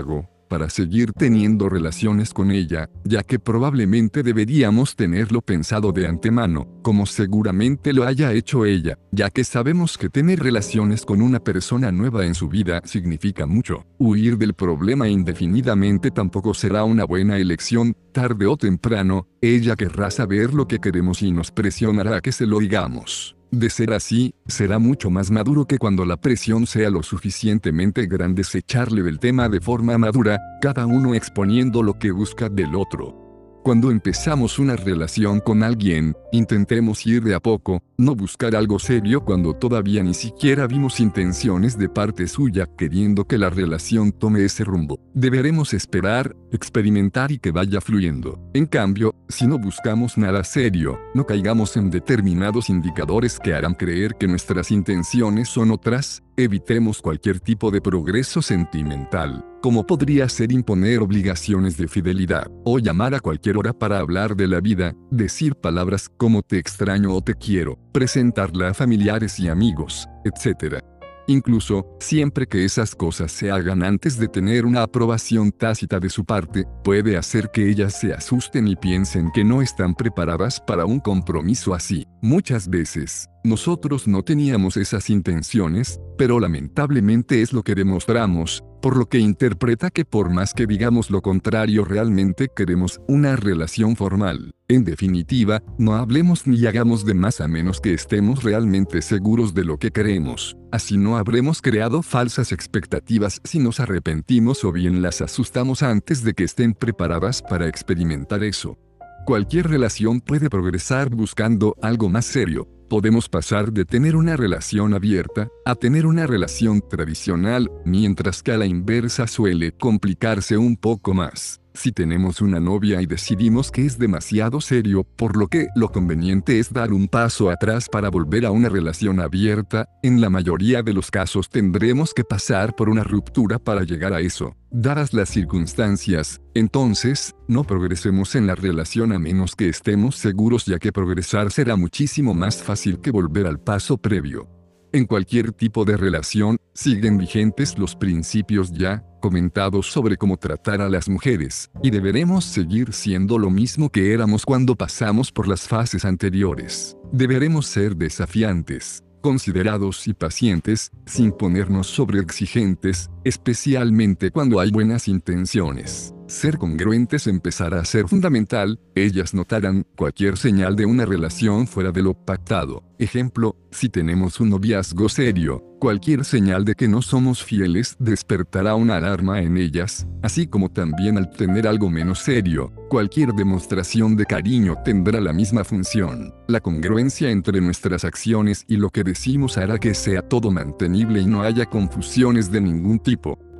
para seguir teniendo relaciones con ella, ya que probablemente deberíamos tenerlo pensado de antemano, como seguramente lo haya hecho ella, ya que sabemos que tener relaciones con una persona nueva en su vida significa mucho. Huir del problema indefinidamente tampoco será una buena elección, tarde o temprano, ella querrá saber lo que queremos y nos presionará a que se lo digamos. De ser así, será mucho más maduro que cuando la presión sea lo suficientemente grande echarle del tema de forma madura, cada uno exponiendo lo que busca del otro. Cuando empezamos una relación con alguien, intentemos ir de a poco, no buscar algo serio cuando todavía ni siquiera vimos intenciones de parte suya queriendo que la relación tome ese rumbo. Deberemos esperar, experimentar y que vaya fluyendo. En cambio, si no buscamos nada serio, no caigamos en determinados indicadores que harán creer que nuestras intenciones son otras. Evitemos cualquier tipo de progreso sentimental, como podría ser imponer obligaciones de fidelidad, o llamar a cualquier hora para hablar de la vida, decir palabras como te extraño o te quiero, presentarla a familiares y amigos, etcétera. Incluso, siempre que esas cosas se hagan antes de tener una aprobación tácita de su parte, puede hacer que ellas se asusten y piensen que no están preparadas para un compromiso así. Muchas veces, nosotros no teníamos esas intenciones, pero lamentablemente es lo que demostramos, por lo que interpreta que por más que digamos lo contrario realmente queremos una relación formal. En definitiva, no hablemos ni hagamos de más a menos que estemos realmente seguros de lo que queremos. Así no habremos creado falsas expectativas si nos arrepentimos o bien las asustamos antes de que estén preparadas para experimentar eso. Cualquier relación puede progresar buscando algo más serio. Podemos pasar de tener una relación abierta a tener una relación tradicional, mientras que a la inversa suele complicarse un poco más. Si tenemos una novia y decidimos que es demasiado serio, por lo que lo conveniente es dar un paso atrás para volver a una relación abierta, en la mayoría de los casos tendremos que pasar por una ruptura para llegar a eso. Dadas las circunstancias, entonces, no progresemos en la relación a menos que estemos seguros, ya que progresar será muchísimo más fácil que volver al paso previo. En cualquier tipo de relación, siguen vigentes los principios ya comentados sobre cómo tratar a las mujeres, y deberemos seguir siendo lo mismo que éramos cuando pasamos por las fases anteriores. Deberemos ser desafiantes, considerados y pacientes, sin ponernos sobreexigentes, especialmente cuando hay buenas intenciones. Ser congruentes empezará a ser fundamental, ellas notarán cualquier señal de una relación fuera de lo pactado. Ejemplo, si tenemos un noviazgo serio, cualquier señal de que no somos fieles despertará una alarma en ellas, así como también al tener algo menos serio, cualquier demostración de cariño tendrá la misma función. La congruencia entre nuestras acciones y lo que decimos hará que sea todo mantenible y no haya confusiones de ningún tipo.